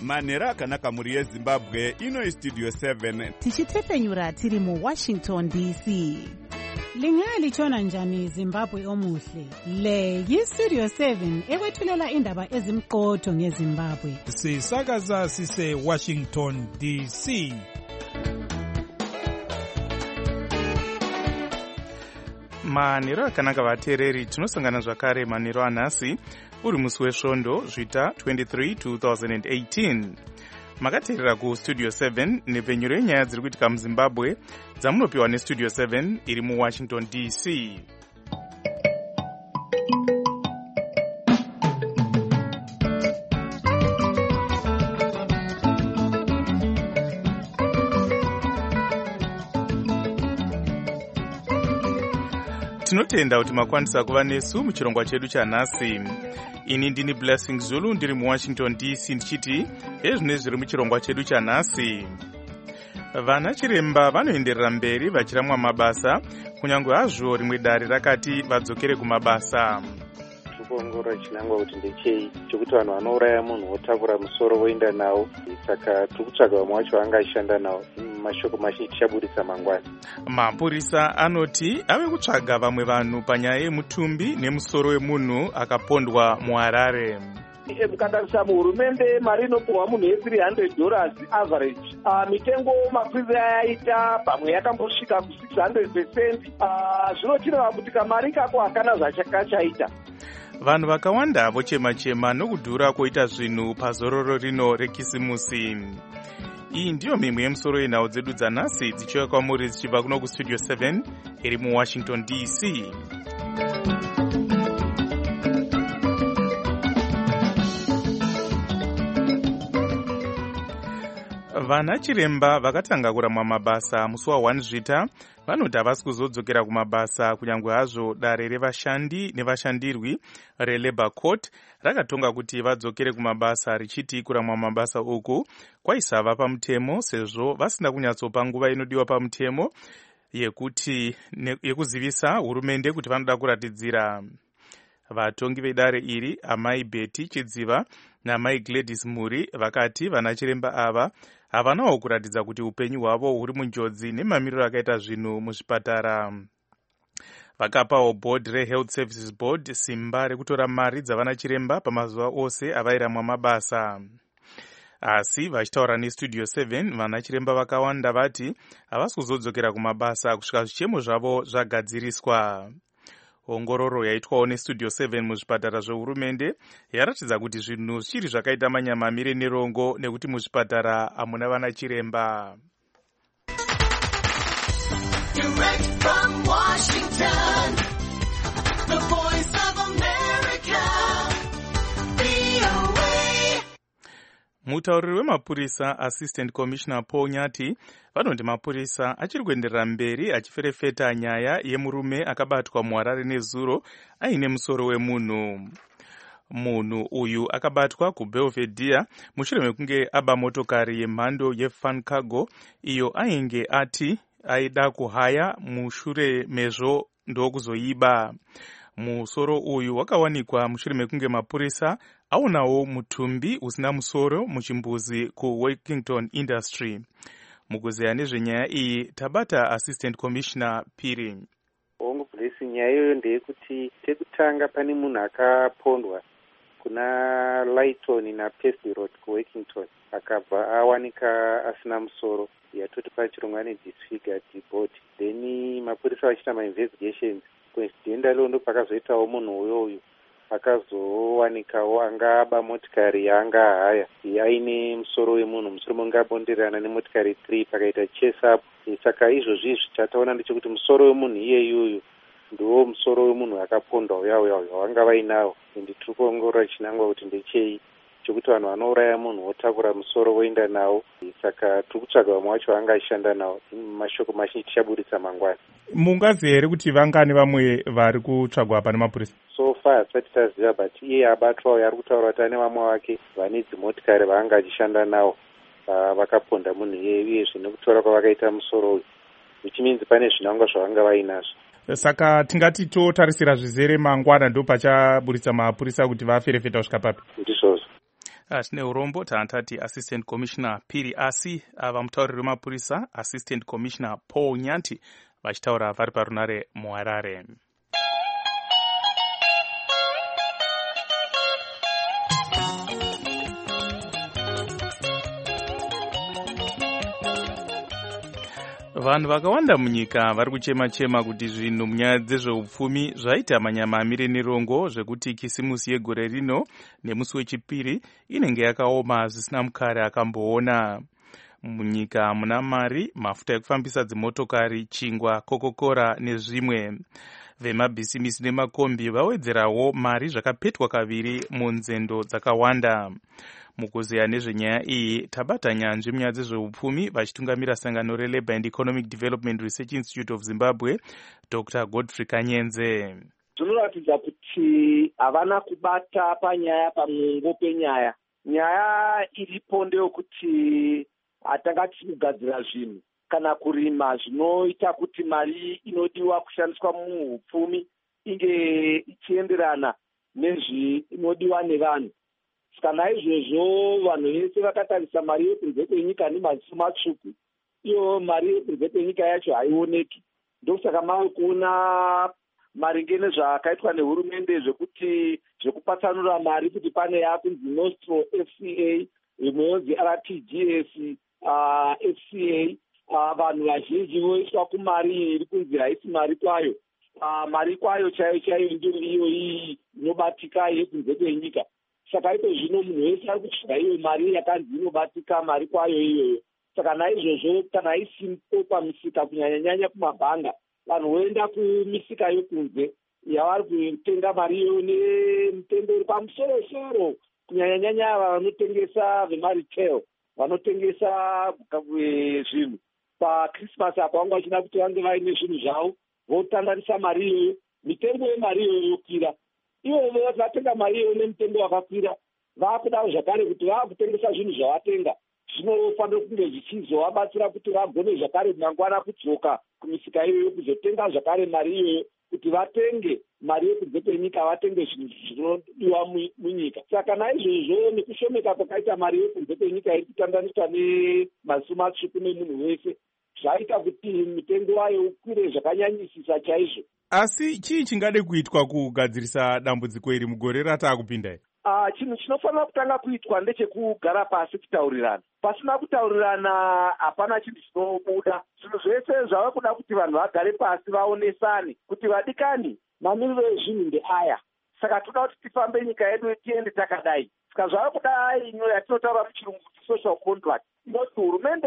manhero akanaka mhuri yezimbabwe. Ino Studio 7 tichitefenyura tiri muWashington DC. Lingalitshona njani Zimbabwe omuhle? Le yiStudio 7 ekwethulela indaba ezimqotho ngeZimbabwe. Sisakaza sise Washington DC. Manhero akanaka vateereri, tinosangana zvakare manhero anhasi uri musi wesvondo zvita 23 2018. Makateerera kuStudio 7 nepfenyuro yenyaya dziri kuitika muZimbabwe dzamunopiwa neStudio 7 iri muWashington DC. Tinotenda kuti makwanisa kuva nesu muchirongwa chedu chanhasi. Ini ndini Blessing Zulu ndiri muWashington DC ndichiti ezvine zviri muchirongwa chedu chanhasi. Vana chiremba vanoenderera mberi vachiramwa mabasa kunyange hazvo rimwe dare rakati vadzokere kumabasa. Kuongorora chinangwa kuti ndechei chekuti vanhu vanouraya munhu wotakura musoro voenda nawo, saka tikutsvaga vamwe vacho vangashanda nawo. Mashoko mazhinji tichabudisa mangwana. Mapurisa anoti ave kutsvaga vamwe vanhu panyaya yemutumbi nemusoro wemunhu akapondwa muHarare. Mukatarisa muhurumende mari inopuhwa munhu $300 average. Mitengo mapurisa yaita pamwe yakambosvika ku$600. Zvinotireva kuti kamari kako hakana zvachakachaita. Vanhu vakawanda vochema-chema nokudhura koita zvinhu pazororo rino rekisimusi. Iyi ndiyo mimwe yemusoro yenhau dzedu dzanhasi dzichiuya kwamuri dzichibva kuno kuStudio 7 iri muWashington DC. Vana chiremba vakatanga kuramwa mabasa musi wa1 zvita vanoti havasi kuzodzokera kumabasa kunyange hazvo dare revashandi nevashandirwi reLabour Court rakatonga kuti vadzokere kumabasa richiti kuramwa mabasa uku kwaisava pamutemo sezvo vasina kunyatsopa nguva inodiwa pamutemo yekuzivisa hurumende kuti vanoda kuratidzira. Vatongi vedare iri amai Betty Chidziva naamai Gladys Muri vakati vana chiremba ava havanawo kuratidza kuti upenyu hwavo huri munjodzi nemamiriro akaita zvinhu muzvipatara. Vakapawo board reHealth Services Board simba rekutora mari dzavana chiremba pamazuva ose avairamwa mabasa. Asi vachitaura neStudio 7 vana chiremba vakawanda vati havasi kuzodzokera kumabasa kusvika zvichemo zvavo zvagadziriswa. Ongororo yaitwawo neStudio 7 muzvipatara zvehurumende yaratidza kuti zvinhu zvichiri zvakaita manyamamire nerongo nekuti muzvipatara hamuna vana chiremba. Direct from Washington, the voice of America, VOA. Mutauriri wemapurisa Assistant Commissioner Paul Nyati vanoti mapurisa achiri kuenderera mberi achiferefeta nyaya yemurume akabatwa muHarare nezuro aine musoro wemunhu. Munhu uyu akabatwa kuBelvedere mushure mekunge aba motokari yemhando yeFan Cargo iyo ainge ati aida kuhaya mushure mezvo ndokuzoiba. Musoro uyu wakawanikwa mushure mekunge mapurisa aonawo mutumbi usina musoro muchimbuzi kuWorkington Industry. Mukuzeya nezvenyaya iyi tabata Assistant Commissioner Piri. Hongu Blessing, nyaya iyoyo ndeyekuti tekutanga pane munhu akapondwa kuna Lighton naPaisley Road kuWorkington akabva awanika asina musoro yatoti pachirongwa nedisfigured body. Then mapurisa vachita mainvestigations kwensidenda leo ndo pakazoitawo munhu uyoyu akazowanikawo angaba motikari yaanga haya aine musoro wemunhu, musoro ungabonderana nemotikari 3 pakaita chase up. Saka izvozvi chataona ndechekuti musoro wemunhu iyeyuyu ndiwo musoro wemunhu akapondwa uya wanga vainawo. Ende tiri kuongorora chinangwa kuti ndechei chekuti vanhu vanouraya munhu wotakura musoro voenda nawo, saka tiri kutsvaga vamwe vacho vangashanda nawo. Mashoko mazhinji tichabudisa mangwana. Mungaziva here kuti vangani vamwe vari kutsvagwa apa nemapurisa? So far hatisati taziva, but iye abatwawo ari kutaura kuti ane vamwe vake vane dzimotikari vaanga achishanda nawo vakaponda munhu iye uyezve nekutora kwavakaita musoro uyu, which means pane zvinangwa zvavanga vainazvo. Saka tingati totarisira zvizere mangwana ndo pachaburitsa mapurisa kuti vaferefeta kusvika papi? Ndizvozvo. Tine urombo taantati Assistant Commissioner Piri Asi, ava mutauriri wemapurisa Assistant Commissioner Paul Nyanti vachitaura vari parunare muHarare. Vanhu vakawanda munyika vari kuchema-chema kuti zvinhu munyaya dzezveupfumi zvaita manyama amire nerongo zvekuti kisimusi yegore rino nemusi wechipiri inenge yakaoma zvisina mukare akamboona. Munyika muna mari, mafuta ekufambisa dzimotokari, chingwa, kokokora nezvimwe. Vemabhisimisi nemakombi vawedzerawo mari zvakapetwa kaviri munzendo dzakawanda. Mukuzeya nezvenyaya iyi tabata nyanzvi munyaya dzezveupfumi vachitungamira sangano reLabour and Economic Development Research Institute of Zimbabwe, Dr. Godfrey Kanyenze. Zvinoratidza kuti havana kubata panyaya pamungo penyaya. Nyaya iripo ndeyekuti hatanga tichigadzira zvinhu kana kurima zvinoita kuti mari inodiwa kushandiswa muupfumi inge ichienderana nezvinodiwa nevanhu. Saka naizvozvo vanhu vese vakatarisa mari yekunze kwenyika nemaziso matsvuku, iyo mari yekunze kwenyika yacho haioneki. Ndosaka mave kuona maringe nezvakaitwa nehurumende zvekuti zvekupatsanura mari kuti pane yakunzi Nostro FCA, imweyonzi RTGS FCA, vanhu vazhinji voiswa kumari iri kunzi haisi mari kwayo. Mari kwayo chaiyo ndiyo iyo iyi inobatika yekunze kwenyika. Saka ito zvino munhu wese ari kutsvaga iyo mari yakanzi inobatika mari kwayo iyoyo. Saka naizvozvo kana isipo pamisika kunyanya-nyanya kumabhanga, vanhu voenda kumisika yokunze yavari kutenga mari iyoyo nemutengo uri pamusoro-soro, kunyanya-nyanya vanotengesa vemaretail, vanotengesa zvinhu. PaKrismasi apa vanga vachida kuti vange vaine zvinhu zvavo, votandarisa mari iyoyo, mitengo yemari iyoyo yokwira. Ivo vatenga mari iyoyo nemutengo wakakwira, vakudawo zvakare kuti vakutengesa zvinhu zvavatenga zvinofanira kunge zvichizovabatsira kuti vagone zvakare mangwana kudzoka kumisika iyoyo kuzotenga zvakare mari iyoyo kuti vatenge mari yekunze kwenyika, vatenge zvinhu zvinodiwa munyika. Saka naizvozvo nekushomeka kwakaita mari yekunze kwenyika iri kutandaniswa nemaziso matsvuku nemunhu wese zvaita kuti mitengo wayo ukwire zvakanyanyisisa chaizvo. Asi chii chingade kuitwa kugadzirisa dambudziko iri mugore rataakupinda iri? Chinhu chinofanira kutanga kuitwa ndechekugara pasi kutaurirana. Pasina kutaurirana hapana chinhu chinobuda. Zvinhu zvese zvava kuda kuti vanhu vagare pasi vaonesane kuti vadikani mamiriro ezvinhu ndeaya. Saka toda kuti tifambe nyika yedu tiende takadai. Saka zvava kudai ino yatinotaura muchirungu kuti social contract. Inoti hurumende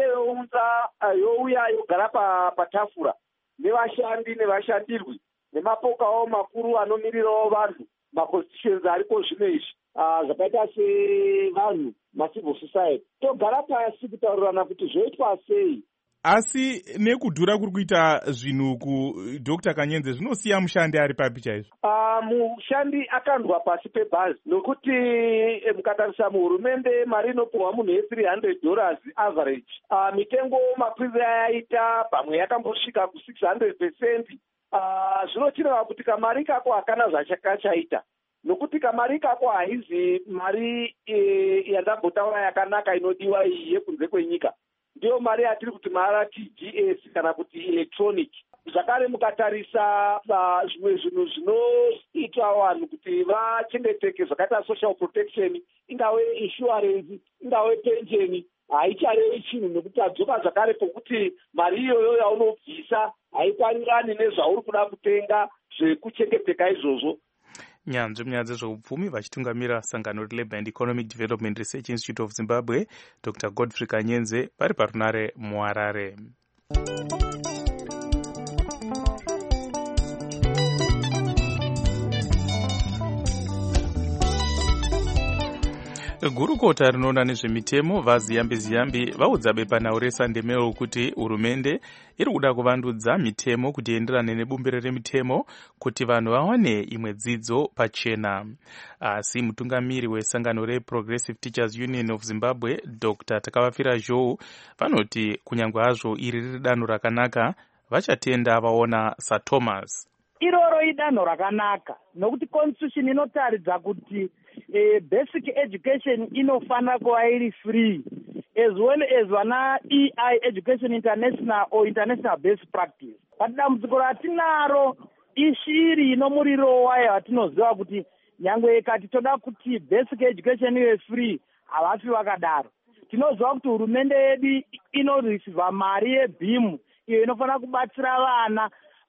youya yogara patafura nevashandi nevashandirwi nemapokawo makuru anomirirawo vanhu, maconstitutions ariko zvino izvi, zvakaita sevanhu macivil society. Togara pasi kutaurirana kuti zvoitwa sei. Asi nekudhura kuri kuita zvinhu kuDr. Kanyenze zvinosiya mushandi ari papi chaizvo? Mushandi akandwa pasi pebhazi nokuti mukatarisa muhurumende mari inopuhwa munhu $300 average. Mitengo makwiriro ayaita pamwe yakambosvika ku600%. Zvinochireva kuti kamari kako hakana zvachakachaita, nokuti kamari kako haizi mari yandambotaura yakanaka inodiwa iyi yekunze kwenyika. Ndiyo mari yatiri kuti maRTGS kana kuti electronic. Zvakare mukatarisa zvimwe zvinhu zvinoita vanhu kuti vachengeteke zvakaita social protection, ingave insurance, ingave pension, haicharevi chinhu nokuti adzoka zvakare pokuti mari iyoyo yaunobvisa haikwanirani nezvauri kuda kutenga zvekuchengeteka izvozvo. Nyanzvi munyaya dzezveupfumi vachitungamira sangano reLabour and Economic Development Research Institute of Zimbabwe, Dr. Godfrey Kanyenze vari parunare muHarare. Gurukota rinoona nezvemitemo vaZiyambi vaudza bepanhau reSunday Mail kuti hurumende iri kuda kuvandudza mitemo kuti ienderane nebumbiro remitemo kuti vanhu vawane imwe dzidzo pachena. Asi mutungamiri wesangano reProgressive Teachers Union of Zimbabwe, Dr. Takavafira Zhou, vanoti kunyange hazvo iri riri danho rakanaka, vachatenda vaona saThomas. iroro idanho rakanaka nokuti constitution inotaridza kuti basic education inofanira kuva iri free as well as vana EI education international or international best practice. But dambudziko ratinaro ishiri inomuriro wayo watinoziva kuti nyangwe ikati toda kuti basic education ive free havafi vakadaro. Tinoziva kuti hurumende yedu inoreceiva mari yebhimu iyo inofanira kubatsira vana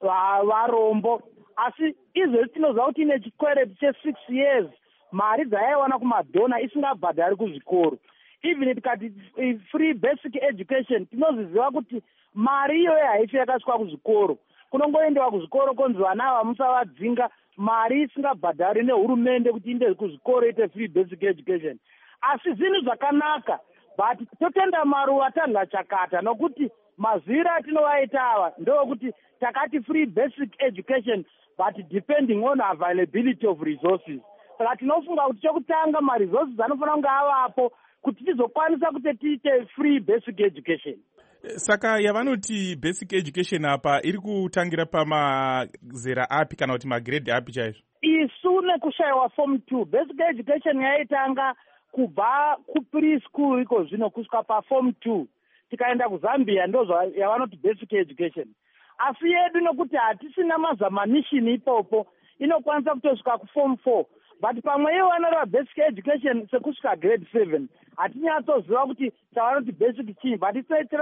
varombo, asi izvozvi tinoziva kuti ine chikwereti che6 years mari dzaiwana kumadhona isingabhadhari kuzvikoro. Even tikati free basic education tinozviziva kuti mari iyoyo haifi yakasvika kuzvikoro, kunongoendewa kuzvikoro konzi vana ava musavadzinga, mari isingabhadhari nehurumende kuti inde kuzvikoro ite free basic education. Asi zvinhu zvakanaka, but totenda maruva tadla chakata nokuti mazviri atinovaita ava ndokuti takati free basic education but depending on availability of resources. Saka tinofunga kuti chokutanga maresources anofanira kunge avapo kuti tizokwanisa kuti tiite free basic education. Saka yavanoti basic education apa iri kutangira pamazera api kana kuti magrade api chaizvo? Isu nekushayiwa form 2 basic education yaitanga kubva kupreschool iko zvino kusvika paform 2 tikaenda kuZambia ndo yavanoti basic education. Asi yedu nokuti hatisina mazamanishini ipopo inokwanisa kutosvika kuform 4, but pamwe ivo vanoreva basic education sekusvika grade 7 hatinyatsoziva kuti tavanoti basic chii, but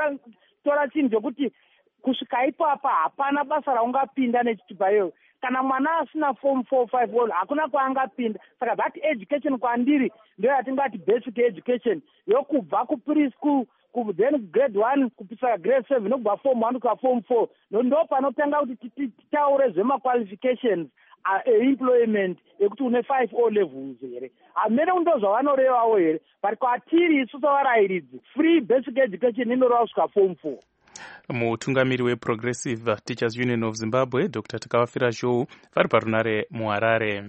tora chinhu chokuti kusvika ipapa hapana basa raungapinda nechitupa iyoyo. Kana mwana asina form 4 5 hakuna kwaangapinda. Saka that education kwandiri ndio yatingati basic education yokubva kupreschool then grade 1 kupisa grade 7 nokubva form 1 kusvika form 4 ndo panotanga kuti titaure zvemaqualifications employment ekuti une 5 O levels here. Amene ndo zvavanorevawo here, but kwatiri isusu varayiridzi free basic education inoreva kusvika form 4. Mutungamiri weProgressive Teachers Union of Zimbabwe Dr. Takavafira Zhou vari parunare muHarare.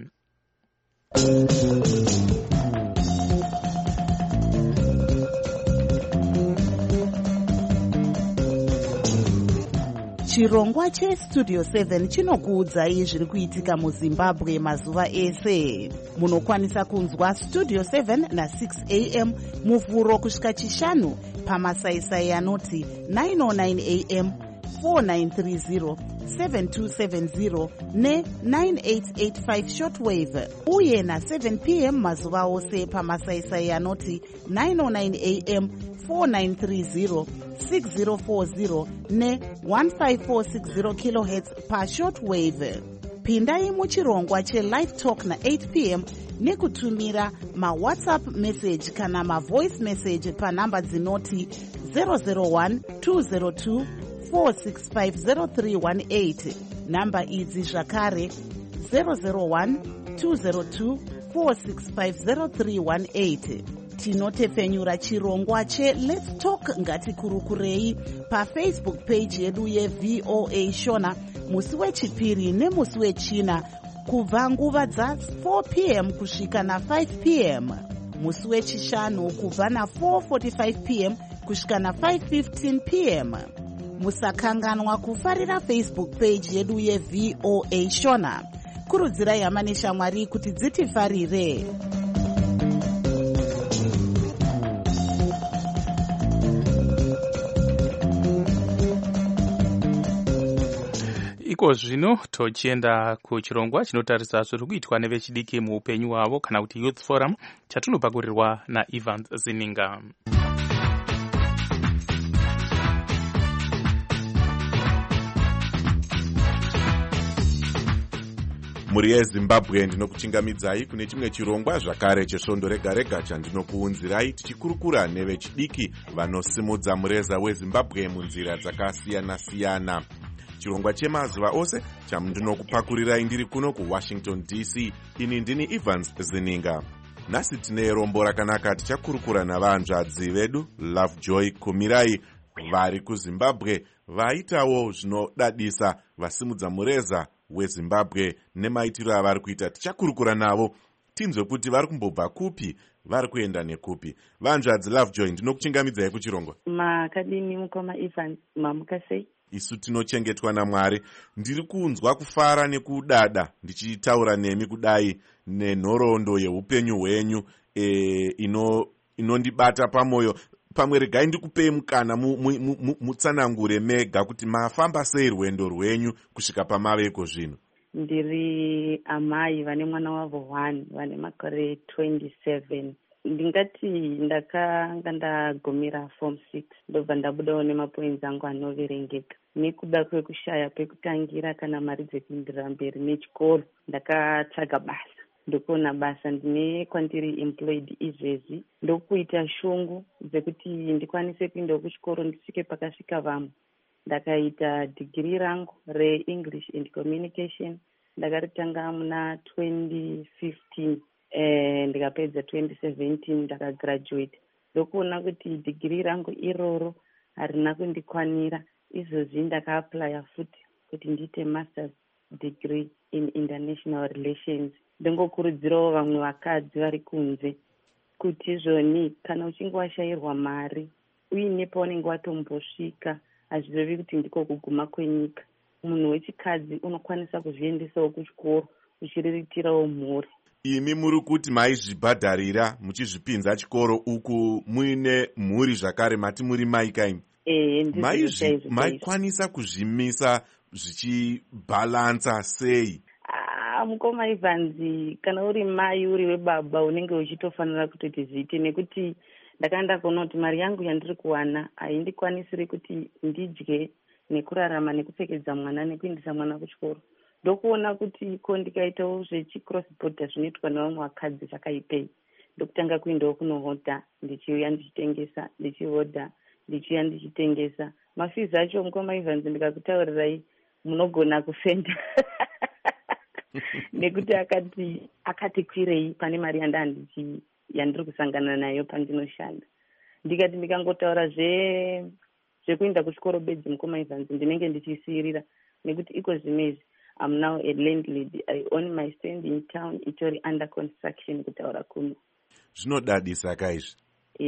Chirongwa cheStudio 7 chinokuudzai zviri kuitika muZimbabwe mazuva ese. Munokwanisa kunzwa Studio 7 na6 AM muvhuro kusvika chishanu pamasaisai anoti 909 AM, 4930, 7270 ne9885 shortwave uye na7 PM mazuva ose pamasaisai anoti 909 AM, 4930, 6040 ne1546 kHz pashortwave. Pindai muchirongwa chelive talk na8 PM nekutumira mawhatsapp message kana mavoice message panhamba dzinoti 001 202 4650318. Namba idzi zvakare 001 202 4650318. Tinotepfenyura chirongwa cheLet's Talk ngatikurukurei paFacebook page yedu yeVOA Shona musi wechipiri nemusi wechina kubva nguva dza4 PM kusvika na5 PM, musi wechishanu kubva na4:45 PM kusvika na5:15 PM. Musakanganwa kufarira Facebook page yedu yeVOA Shona. Kurudzirai hama neshamwari kuti dzitifarire. Iko zvino tochienda kuchirongwa chinotarisa zviri kuitwa nevechidiki muupenyu hwavo kana kuti Youth Forum chatinopakurirwa naEvans Zininga. Muri yeZimbabwe ndinokuchingamidzai kune chimwe chirongwa zvakare chesvondo rega rega chandinokuunzirai tichikurukura nevechidiki vanosimudza mureza weZimbabwe munzira dzakasiyana siyana. Chirongwa chemazuva ose chamundinokupakurirai ndiri kuno kuWashington DC. Ini ndini Evans Zininga. Nhasi tine rombo rakanaka tichakurukura navanzvadzi vedu Lovejoy Kumirai vari kuZimbabwe vaitawo zvinodadisa vasimudza mureza weZimbabwe nemaitiro avari kuita. Tichakurukura navo tinzwe kuti vari kumbobva kupi, vari kuenda nekupi. Vanzvadzi Lovejoy, ndinokuchingamidzai kuchirongwa. Makadini mukoma Evans, mamukasei? isu tinochengetwa naMwari. Ndiri kunzwa kufara nekudada ndichitaura nemi kudai nenhoroondo yeupenyu hwenyu inondibata pamwoyo. Pamwe regai ndikupei mukana mutsanangure mega kuti mafamba sei rwendo rwenyu kusvika pamaveko zvino. Ndiri amai vane mwana wavo 1 vane makore 27. Ndingati ndakanga ndagumira form 6 ndobva ndabudawo nemapoints angu anoverengeka. Nekuda kwekushaya pekutangira kana mari dzekuenderera mberi nechikoro, ndakatsvaga basa. Ndokuona basa ndine kwandiri employed izvezvi. Ndokuita shungu dzekuti ndikwanise kuenda kuchikoro ndisvike pakasvika vamwe. Ndakaita degree rangu reEnglish and Communication. Ndakaritanga muna 2015. Ndikapedza 2017 ndakagraduate. Ndokuona kuti degree rangu iroro harina kundikwanira. Izvozvi ndakaaplya futi kuti ndiite masters degree in international relations. Ndingokurudzirawo vamwe vakadzi vari kunze kuti izvoni kana uchinge washayirwa mari uine paunenge watombosvika hazvirevi kuti ndiko kuguma kwenyika. Munhu wechikadzi unokwanisa kuzviendesawo kuchikoro uchiriritirawo mhuri. Imi muri kuti maizvibhadharira muchizvipinza chikoro uku muine mhuri zvakare mati muri maikaimi. Maikwanisa kuzvimisa zvichibhalansa sei? Mukoma Ivanzi, kana uri mai uri webaba unenge uchitofanira kutoti zviite, nekuti ndakanda kuona kuti mari yangu yandiri kuwana haindikwanisiri kuti ndidye nekurarama nekupfekedza mwana nekuendesa mwana kuchikoro. Ndokuona kuti ko ndikaitawo zvechicross border zvinoitwa nevamwe vakadzi zvakaipei. Ndokutanga kuendawo kunohodha ndichiuya ndichitengesa, ndichihodha ndichiuya ndichitengesa. Mafizi acho mukoma Ivanzi ndikakutaurirai munogona kufenda. Nekuti akati kwirei pane mari yandiri kusangana nayo pandinoshanda. Ndikati ndikangotaura zvekuenda kuchikoro bedzi mukoma Ivanzi ndinenge ndichisirira, nekuti iko zvinezvi I'm now a landlady. I own my stand in town. Itori under construction kutaura kuno. Zvinodadisa kaizvi.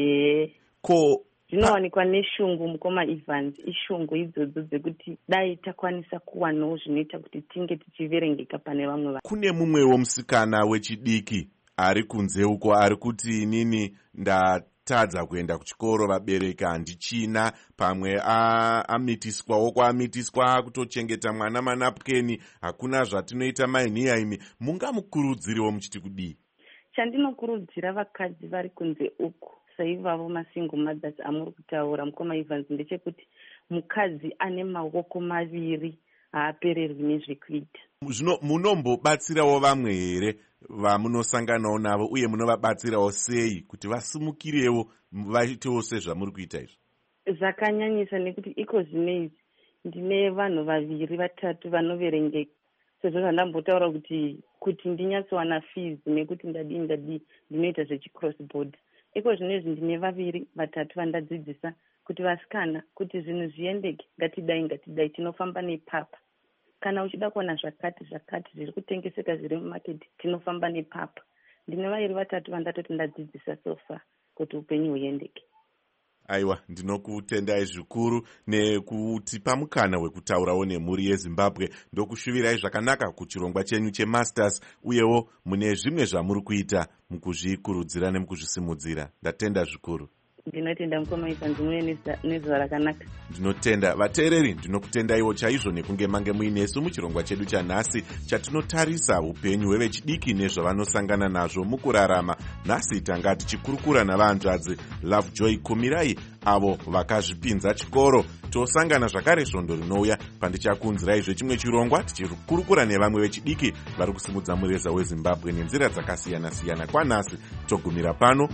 Zvinowanikwa neshungu mukoma Ivanzi. Ishungu idzodzo dzekuti dai takwanisa kuwanawo zvinoita kuti tinge tichiverengeka pane vamwe. Kune mumwewo musikana wechidiki ari kunze uko ari kuti inini ndatadza kuenda kuchikoro, vabereki handichina, pamwe amitiswawo kwaamitiswa kutochengeta mwana manapukeni, hakuna zvatinoita mainhiya imi. Mungamukurudziriwo muchiti kudii? Chandinokurudzira vakadzi vari kunze uku saivavo masingle mothers amuri kutaura mukoma Ivanzi ndechekuti mukadzi ane maoko maviri haapererwi nezvekuita. Zvino munombobatsirawo vamwe here vamunosanganawo navo, uye munovabatsirawo sei kuti vasimukirewo vaitewo sezvamuri kuita izvi? Zvakanyanyisa nekuti iko zvinezvi ndine vanhu 2-3 vanoverengeka. Sezvo zvandambotaura kuti ndinyatsowana fees nekuti ndadii ndinoita zvechicross border. Iko zvinezvi ndine 2-3 vandadzidzisa kuti vasikana kuti zvinhu zviendeke ngatidai tinofamba nepapa. Kana uchida kuona zvakati zviri kutengeseka zviri mumarket tinofamba nepapa. Ndine 2-3 vandatoti ndadzidzisa sofa kuti upenyu huendeke. Aiwa, ndinokutendai zvikuru nekutipa mukana wekutaurawo nemhuri yeZimbabwe. Ndokushuvirai zvakanaka kuchirongwa chenyu chemasters, uyewo mune zvimwe zvamuri kuita mukuzvikurudzira nemukuzvisimudzira. Ndatenda zvikuru. Ndinotenda mukoma Ivanzi, mune nezuva rakanaka. Ndinotenda vateereri, ndinokutendaiwo chaizvo nekunge mange muinesu muchirongwa chedu chanhasi chatinotarisa upenyu hwevechidiki nezvavanosangana nazvo mukurarama. Nhasi tanga tichikurukura navanzvadzi Lovejoy Kumirai avo vakazvipinza chikoro. Tosangana zvakare svondo rinouya pandichakunzirai zvechimwe chirongwa tichikurukura nevamwe vechidiki vari kusimudza mureza weZimbabwe nenzira dzakasiyana-siyana. Kwanhasi togumira pano.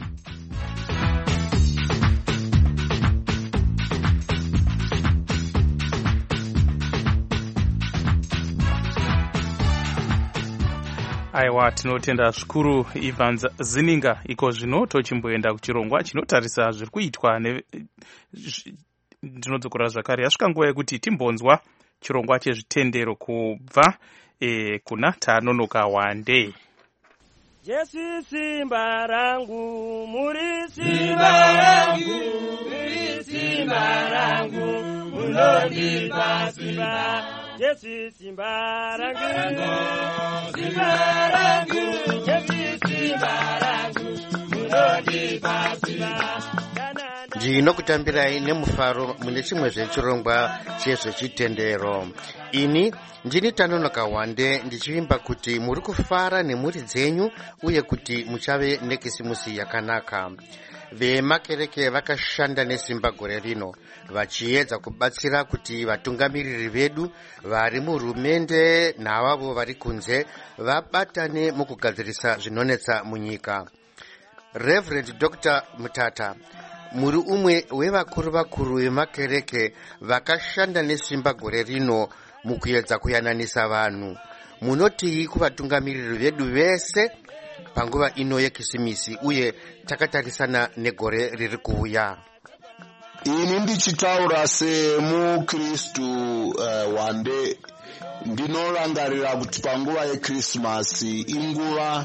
Aiwa, tinotenda zvikuru Evans Zininga. Iko zvino tochimboenda kuchirongwa chinotarisa zviri kuitwa ndinodzokera zvakare. Yasvika nguva yekuti timbonzwa chirongwa chezvitendero kubva kuna Tanonoka Wande. Jesu simba rangu, muri simba rangu, muri simba rangu, munondipa simba. Jesu simba rangu, simba rangu, Jesu simba rangu, munondipa simba. Ndinokutambirai nemufaro mune chimwe zvechirongwa chezvechitendero. Ini ndini Tanonoka Wande ndichivimba kuti muri kufara nemhuri dzenyu uye kuti muchave nekisimusi yakanaka. Vemakereke vakashanda nesimba gore rino vachiedza kubatsira kuti vatungamiriri vedu vari muhurumende navavo vari kunze vabatane mukugadzirisa zvinonetsa munyika. Reverend Dr. Mutata, muri umwe wevakuru vemakereke vakashanda nesimba gore rino mukuedza kuyananisa vanhu. Munotii kuvatungamiriri vedu vese panguva ino yekisimisi uye takatarisana negore riri kuuya? Ini ndichitaura semukristu Wande, ndinorangarira kuti panguva yeKrisimasi inguva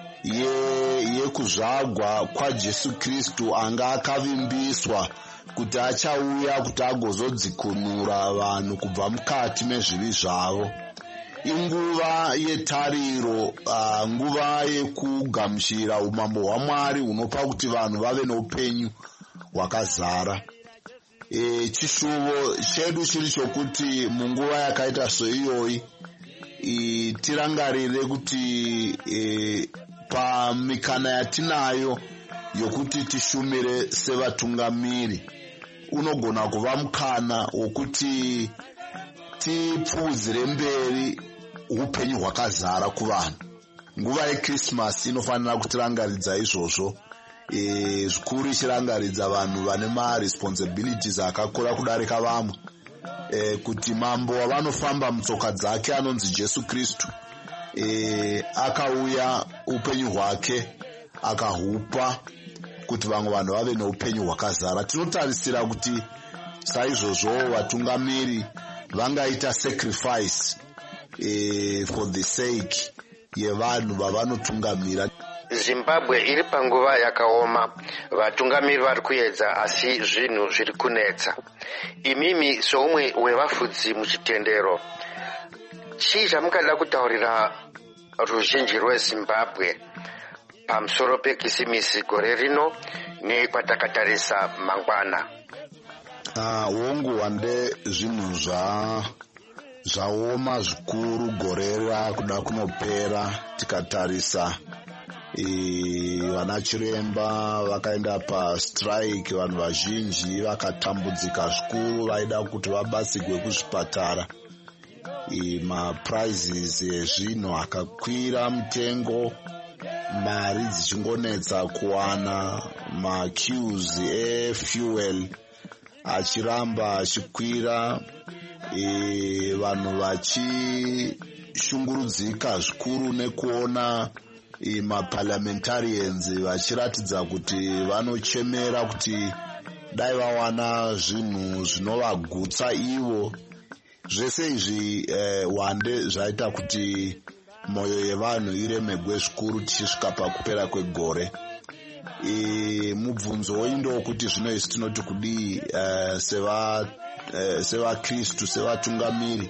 yekuzvagwa kwaJesu Kristu anga akavimbiswa kuti achauya kuti agozodzikunura vanhu kubva mukati mezvivi zvavo. Inguva yetariro, nguva yekugamuchira umambo hwaMwari hunopa kuti vanhu vave noupenyu hwakazara. Chishuvo chedu chiri chokuti munguva yakaita soiyoyi tirangarire kuti pamikana yatinayo yokuti tishumire sevatungamiri unogona kuva mukana wokuti tipfuudzire mberi upenyu hwakazara kuvanhu. Nguva yeKrisimasi inofanira kutirangaridza izvozvo, zvikuru ichirangaridza vanhu vane maresponsibilities akakura kudarika vamwe, kuti mambo wavanofamba mutsoka dzake anonzi Jesu Kristu akauya upenyu hwake akahupa kuti vamwe vanhu vave noupenyu hwakazara. Tinotarisira kuti saizvozvo vatungamiri vangaita sacrifice for the sake yevanhu vavanotungamira. Zimbabwe iri panguva yakaoma, vatungamiri vari kuedza asi zvinhu zviri kunetsa. Imimi soumwe wevafudzi muchitendero, chii zvamungada kutaurira ruzhinji rweZimbabwe pamusoro pekisimisi gore rino nekwatakatarisa mangwana? Hongu Wande, zvinhu zvaoma zvikuru gore rakuda kunopera. Tikatarisa vana chiremba vakaenda pastrike, vanhu vazhinji vakatambudzika zvikuru, vaida kuti vabatsirwe kuzvipatara. Maprizes ezvinhu akakwira mutengo, mari dzichingonetsa kuwana, maqueues efuel achiramba achikwira, vanhu vachishungurudzika zvikuru nekuona maparliamentarians vachiratidza kuti vanochemera kuti dai vawana zvinhu zvinovagutsa ivo. Zvese izvi Wande zvaita kuti mwoyo yevanhu iremegwe zvikuru tichisvika pakupera kwegore. Mubvunzo ndokuti zvino isi tinoti kudii sevakristu, sevatungamiri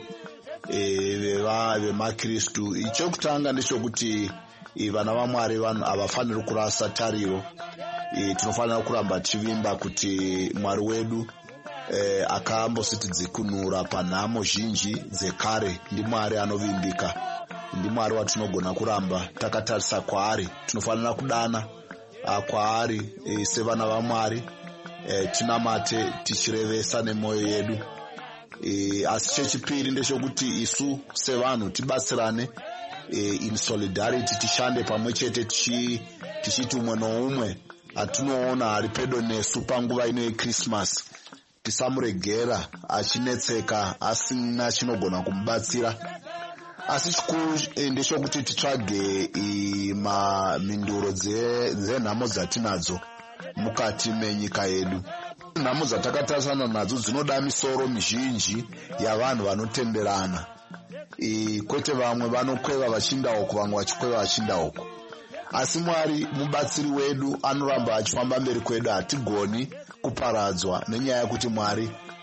vemakristu. Chekutanga ndechekuti vana vaMwari vanhu havafaniri kurasa tariro. Tinofanira kuramba tichivimba kuti Mwari wedu akambositidzikunura panhamo zhinji dzekare. Ndimwari anovimbika, ndimwari watinogona kuramba takatarisa kwaari. Tinofanira kudana kwaari sevana vaMwari, tinamate tichirevesa nemwoyo yedu. Asi chechipiri ndechekuti isu sevanhu tibatsirane in solidarity, tishande pamwe chete tichiti umwe noumwe atinoona ari pedo nesu panguva ino yeKrisimasi tisamuregera achinetseka asina chinogona kumubatsira. Asi chikuru ndechekuti titsvage mhinduro dzenhamo dzatinadzo mukati menyika yedu. Nhamo dzatakatarisana nadzo dzinoda misoro mizhinji yavanhu vanotenderana. Kwete vamwe vanokweva vachiinda uko, vamwe vachikweva vachiinda uko. Asi Mwari mubatsiri wedu anoramba achifamba mberi kwedu. Hatigoni kuparadzwa nenyaya yekuti Mwari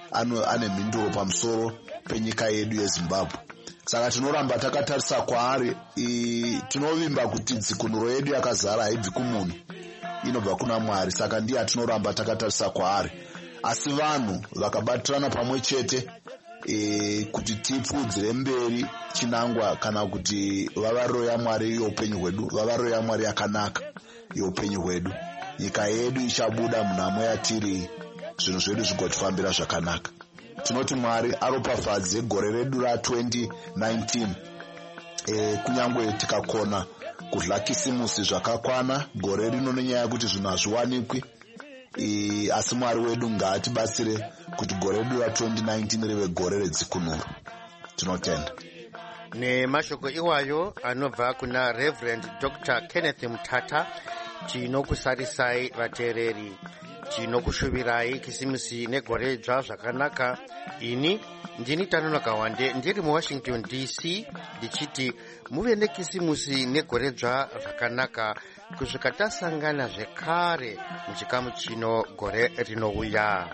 ane mhinduro pamusoro penyika yedu yeZimbabwe. Saka tinoramba takatarisa kwaari. Tinovimba kuti dzikunuro yedu yakazara haibvi kumunhu, inobva kuna Mwari. Saka ndiye atinoramba takatarisa kwaari. Asi vanhu vakabatirana pamwe chete kuti tipfudzire mberi chinangwa kana kuti vavariro yaMwari youpenyu hwedu, vavariro yaMwari yakanaka youpenyu hwedu, nyika yedu ichabuda munhamo yatiri, zvinhu zvedu zvigotifambira zvakanaka. Tinoti Mwari aropafadze gore redu ra2019. Kunyangwe tikakona kudla kisimusi zvakakwana gore rino nenyaya yekuti zvinhu hazviwanikwi, asi Mwari wedu ngaatibatsire kuti gore redu ra2019 rive gore redzikunuro. Tinotenda. Nemashoko iwayo anobva kuna Reverend Dr. Kenneth Mutata, tinokusarisai vateereri, tinokushuvirai kisimusi negore dzva zvakanaka. Ini ndini Tanonoka Wande ndiri muWashington DC, ndichiti muve nekisimusi negore dzva zvakanaka kusvika tasangana zvekare muchikamu chino gore rinouya.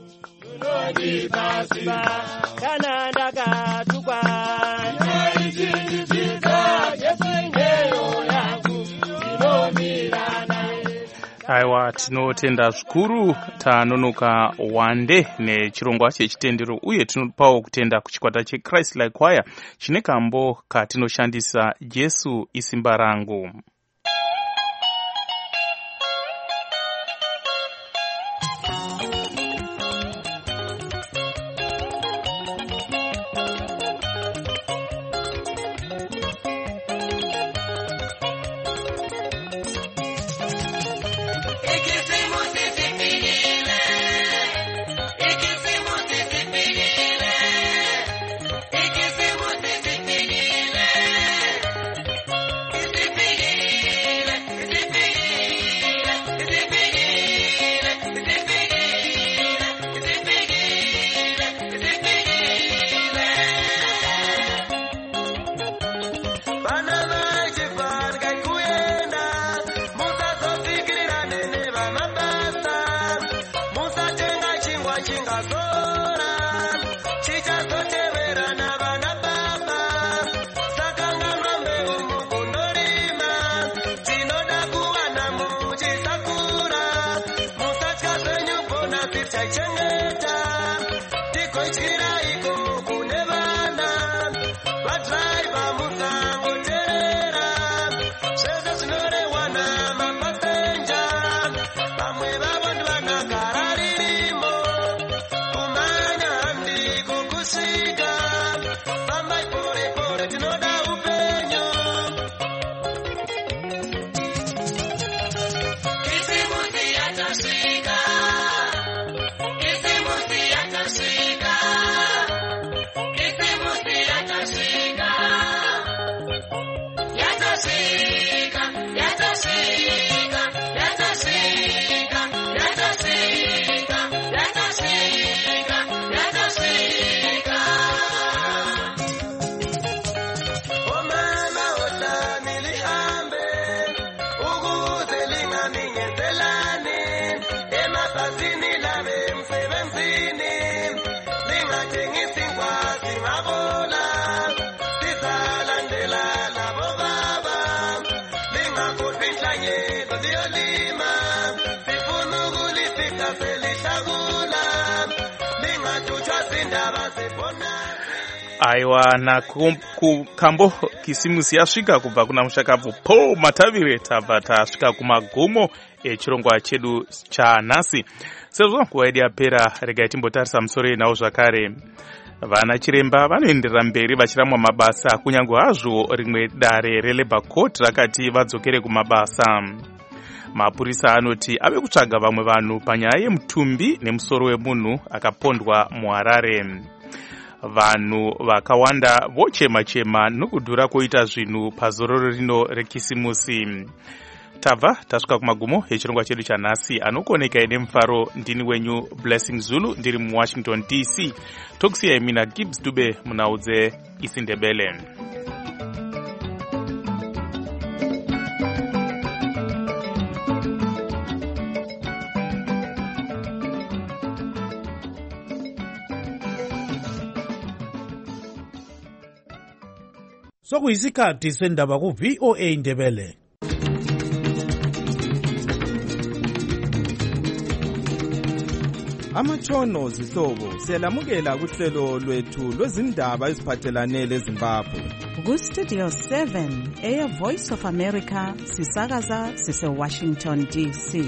Kana ndakatukwa aiwa, tinotenda zvikuru Tanonoka Wande nechirongwa chechitendero, uye tinopawo kutenda kuchikwata cheChrist Like Choir chine kambo katinoshandisa Jesu isimba rangu. Aiwa, na kambo kisimusi yasvika kubva kuna mushakabvu Paul Matavire, tabva tasvika kumagumo echirongwa chedu chanhasi. Sezvo nguva yedu yapera, regai timbotarisa musoro nawo zvakare. Vana chiremba vanoenderera mberi vachiramwa mabasa, kunyange hazvo rimwe dare reLabour Court rakati vadzokere kumabasa. Mapurisa anoti ave kutsvaga vamwe vanhu panyaya yemutumbi nemusoro wemunhu akapondwa muHarare. Vanhu vakawanda vochema-chema nokudhura koita zvinhu pazororo rino rekisimusi. Tabva tasvika kumagumo echirongwa chedu chanhasi. Anokuoneka ine mufaro ndini wenyu Blessing Zulu, ndiri muWashington DC. Tokusiyai mina Gibbs Dube munaudze isiNdebele. Sokuyisikhathi sendaba ku-VOA Ndebele. Amatshono zihlobo siyalamukela kuhlelo lwethu lwezindaba eziphathelane leZimbabwe. Ku-Studio 7 Air Voice of America sisakaza sise-Washington DC.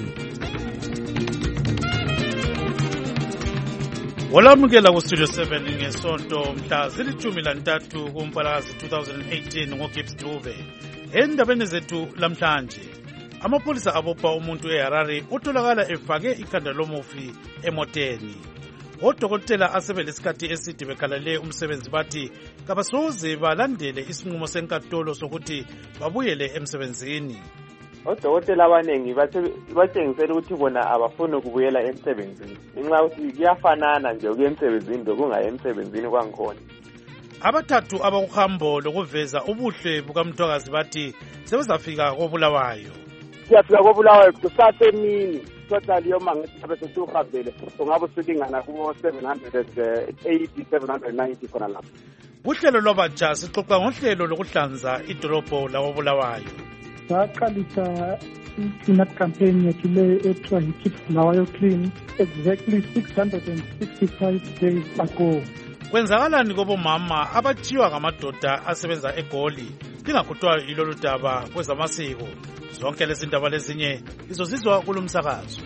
Walamukela ku-Studio 7 ngesonto mhla zili-13 kuMfalakazi 2018 ngoGibbs Dube. Endabeni zethu lamhlanje, amapholisa abopha umuntu eHarare otholakala efake ikhanda lomufi emoteni. Odokotela asebelesikhathi eside bekhalale umsebenzi bathi kabasoze balandele isinqumo senkantolo sokuthi babuyele emsebenzini. Odokotela abanengi batshengisela ukuthi bona abafuni ukubuyela emsebenzini. Inxa ukuthi kuyafanana nje ukuya emsebenzini lokungayi emsebenzini kwangikhona. Abathathu abakuhambo lokuveza ubuhle bukaMthwakazi bathi sebezafika koBulawayo. Siyafika koBulawayo kusasemini. Total yoma ngisabe sesiuhambele ungabe usilingana kubo 780 790 khona lapho. Uhlelo lwabatsha sixoxa ngohlelo lokuhlanza idolobho lakoBulawayo. Saqalisa i-cleanup campaign yethu le ethiwa yi-Keep Bulawayo Clean exactly 665 days ago. Kwenzakalani kobomama abathiwa ngamadoda asebenza eGoli lingakhuthwa ilolu daba kwezamasiko? Zonke lezi ndaba lezinye izozizwa kulumsakazo.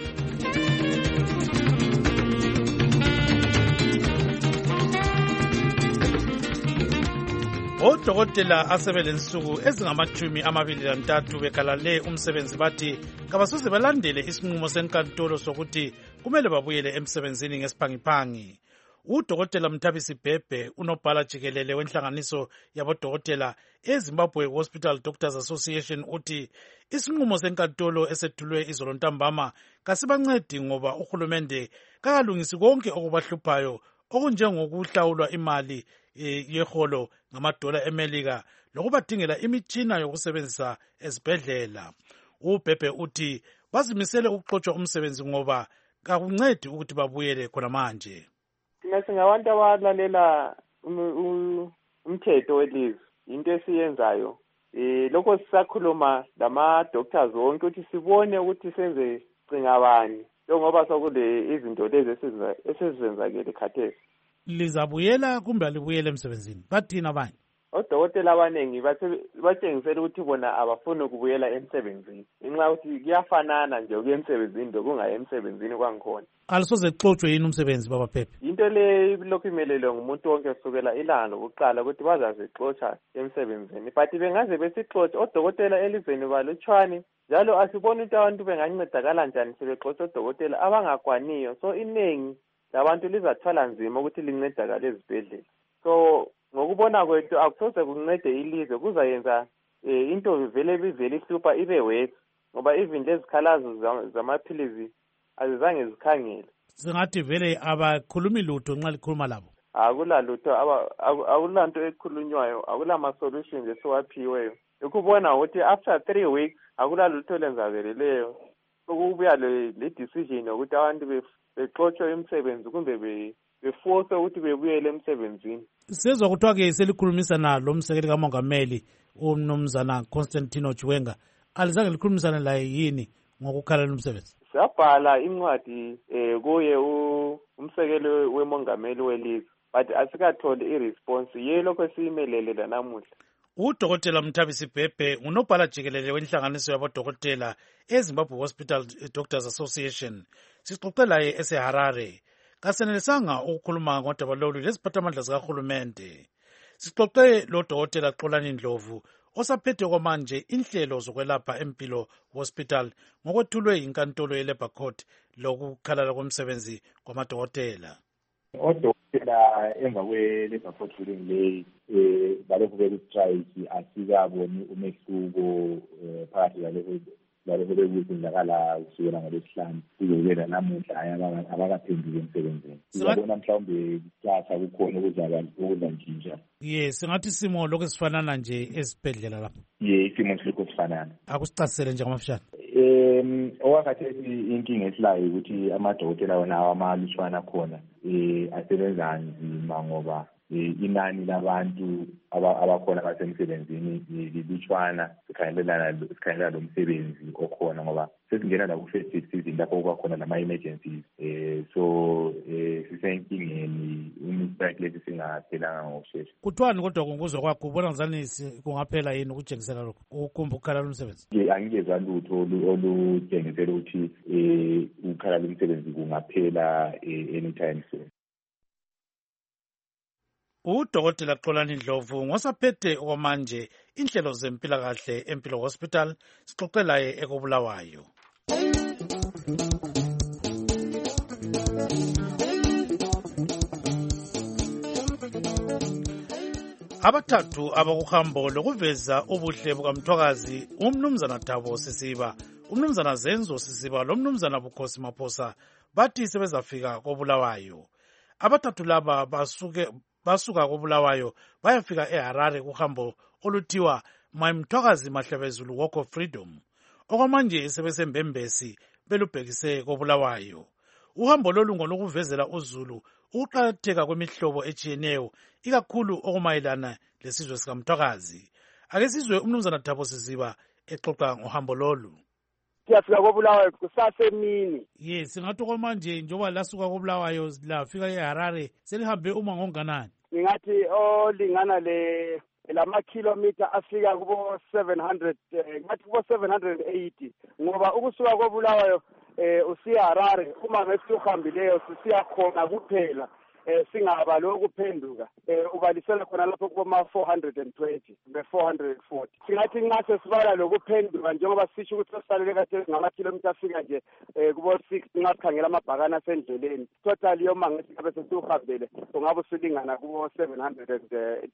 Odokotela asebelensuku ezingama-23 bekhalale umsebenzi bathi kabasoze balandele isinqumo senkantolo sokuthi kumele babuyele emsebenzini ngesiphangiphangi. Udokotela Mthabisi Bhebhe, unobhala jikelele wenhlanganiso yabodokotela eZimbabwe Hospital Doctors Association, uthi isinqumo senkantolo esethulwe izolo ntambama kasibancedi ngoba uhulumende kakalungisi konke okubahluphayo okunjengokuhlawulwa imali yeholo ngamadola eMelika lokubadingela imitshina yokusebenzisa ezibhedlela. uBhebhe uthi bazimisele ukuxotshwa umsebenzi ngoba kakuncedi ukuthi babuyele khona manje. Thina singabantu abalalela umthetho welizwe, into esiyenzayo lokho sisakhuluma lama-doctors wonke ukuthi sibone ukuthi senze cinga bani ngoba sokule izinto lezi esizenzakele khathesi. Lizabuyela kumbe alibuyele emsebenzini? Bathina abanye odokotela abanengi batshengisela ukuthi bona abafuni ukubuyela emsebenzini. Inxa ukuthi kuyafanana nje ukuya emsebenzini lokungayi emsebenzini kwangikhona. Alisoze xotshwe yini umsebenzi baba Phephe? Into le lokhu imelele ngumuntu wonke kusukela ilanga lokuqala ukuthi bazazixotsha emsebenzini. But bengaze besixotsha odokotela elizweni balutshwane, njalo asiboni ukuthi abantu bengancedakala njani sebexotsha odokotela abangakwaniyo. So inengi labantu lizathwala nzima ukuthi lincedakale ezibhedlela. So ngokubona kwethu akusoze kuncede ilizwe, kuzayenza into vele ihlupha ibe worse ngoba even lezikhalazo zamaphilizi azizange zikhangele. Singathi vele abakhulumi lutho nxa likhuluma labo. Akulalutho akulanto ekhulunywayo, akulama-solutions esiwaphiweyo. Ukubona ukuthi after 3 weeks akulalutho lenzakeleleyo ukubuya le-decision yokuthi abantu bexotshwe emsebenzi kumbe beforce ukuthi bebuyele emsebenzini. Sezwa kuthiwa-ke selikhulumisana lo msekeli kamongameli uMnumzana Constantino Chiwenga, alizange likhulumisane laye yini ngokukhalela umsebenzi? Sabhala incwadi kuye umsekeli wemongameli welizwe, but asikatholi i-response yelokho esiyimelele lanamuhla. Udokotela Mthabisi Bhebhe unobhala jikelele wenhlanganiso yabodokotela eZimbabwe Hospital Doctors Association. Sixoxe laye eseHarare. Kasenelisanga ukukhuluma ngodaba lolu leziphathamandla zikahulumende. Sixoxe lo dokotela Xolani Ndlovu osaphethe kwamanje inhlelo zokwelapha Empilo Hospital ngokwethulwe inkantolo yeLabour Court lokukhalala komsebenzi kwamadokotela. Odokotela emva kwe-Labour Court ruling leyi balokhu bekustrike asikaboni umehluko phakathi lalokho bekuzenzakala kusukela ngoLwesihlanu kuze kube lanamuhla abakaphenduki emsebenzini. Sizabona mhlawumbe kusasa kukhona okuzatshintsha. Singathi isimo lokhu sifanana nje ezibhedlela lapho. Isimo silokhu sifanana. Akusichasisele nje ngamafishane. Okwakhathesi inkinga esilayo ukuthi amadokotela wona amalutshwana khona asebenza nzima ngoba inani labantu abakhona basemsebenzini lilutshwana sikhangelana lo msebenzi okhona ngoba sesingena la ku-festive season lapho kuba khona lama-emergencies so sisenkingeni istrike lesi singaphelanga ngokushesha. Kuthiwani kodwa kunguzwa kwakho ubona ngizani kungaphela yini ukutshengisela lokho ukumba ukukhala lomsebenzi? Angingezwa lutho olutshengisela ukuthi ukukhala lomsebenzi kungaphela anytime soon. Udokotela Xolani Ndlovu ngosaphethe okwamanje inhlelo zempilakahle Empilo Hospital sixoxelaye ekobulawayo. Abathathu abakuhambo lokuveza ubuhle bukaMthwakazi umnumzana Thabo Sisiba, umnumzana Zenzo Sisiba lomnumzana Bukhosi Maphosa bathi sebezafika kobulawayo. Abathathu laba basuka kobulawayo bayafika eHarare kuhambo oluthiwa My Mthwakazi Mahlabezulu Walk of Freedom. Okwamanje sebesembembesi belubhekise kobulawayo. Uhambo lolu ngolokuvezela uzulu ukuqakatheka kwemihlobo etshiyeneyo ikakhulu okumayelana lesizwe sikaMthwakazi. Ake sizwe umnumzana Thabo Sisiba exoxa ngohambo lolu. Siyafika kobulawayo kusasemini. Yes, singathi okwamanje njengoba lasuka kobulawayo lafika eHarare selihambe umango onganani? Ngingathi olingana lamakhilomitha afika kubo 700 ngathi kubo 780 ngoba ukusuka kobulawayo usiya Harare uma ngesihambileyo sisiya khona kuphela singaba lokuphenduka ubalisela khona lapho kuma 420 be 440 singathi nxa sibala lokuphenduka njengoba sisho ukuthi sisalele kade ngamakhilomitha afika nje kubo 6 ngasikhangela amabhakana asendleleni total yoma ngithi bese sihambele ungabe usilingana kubo 780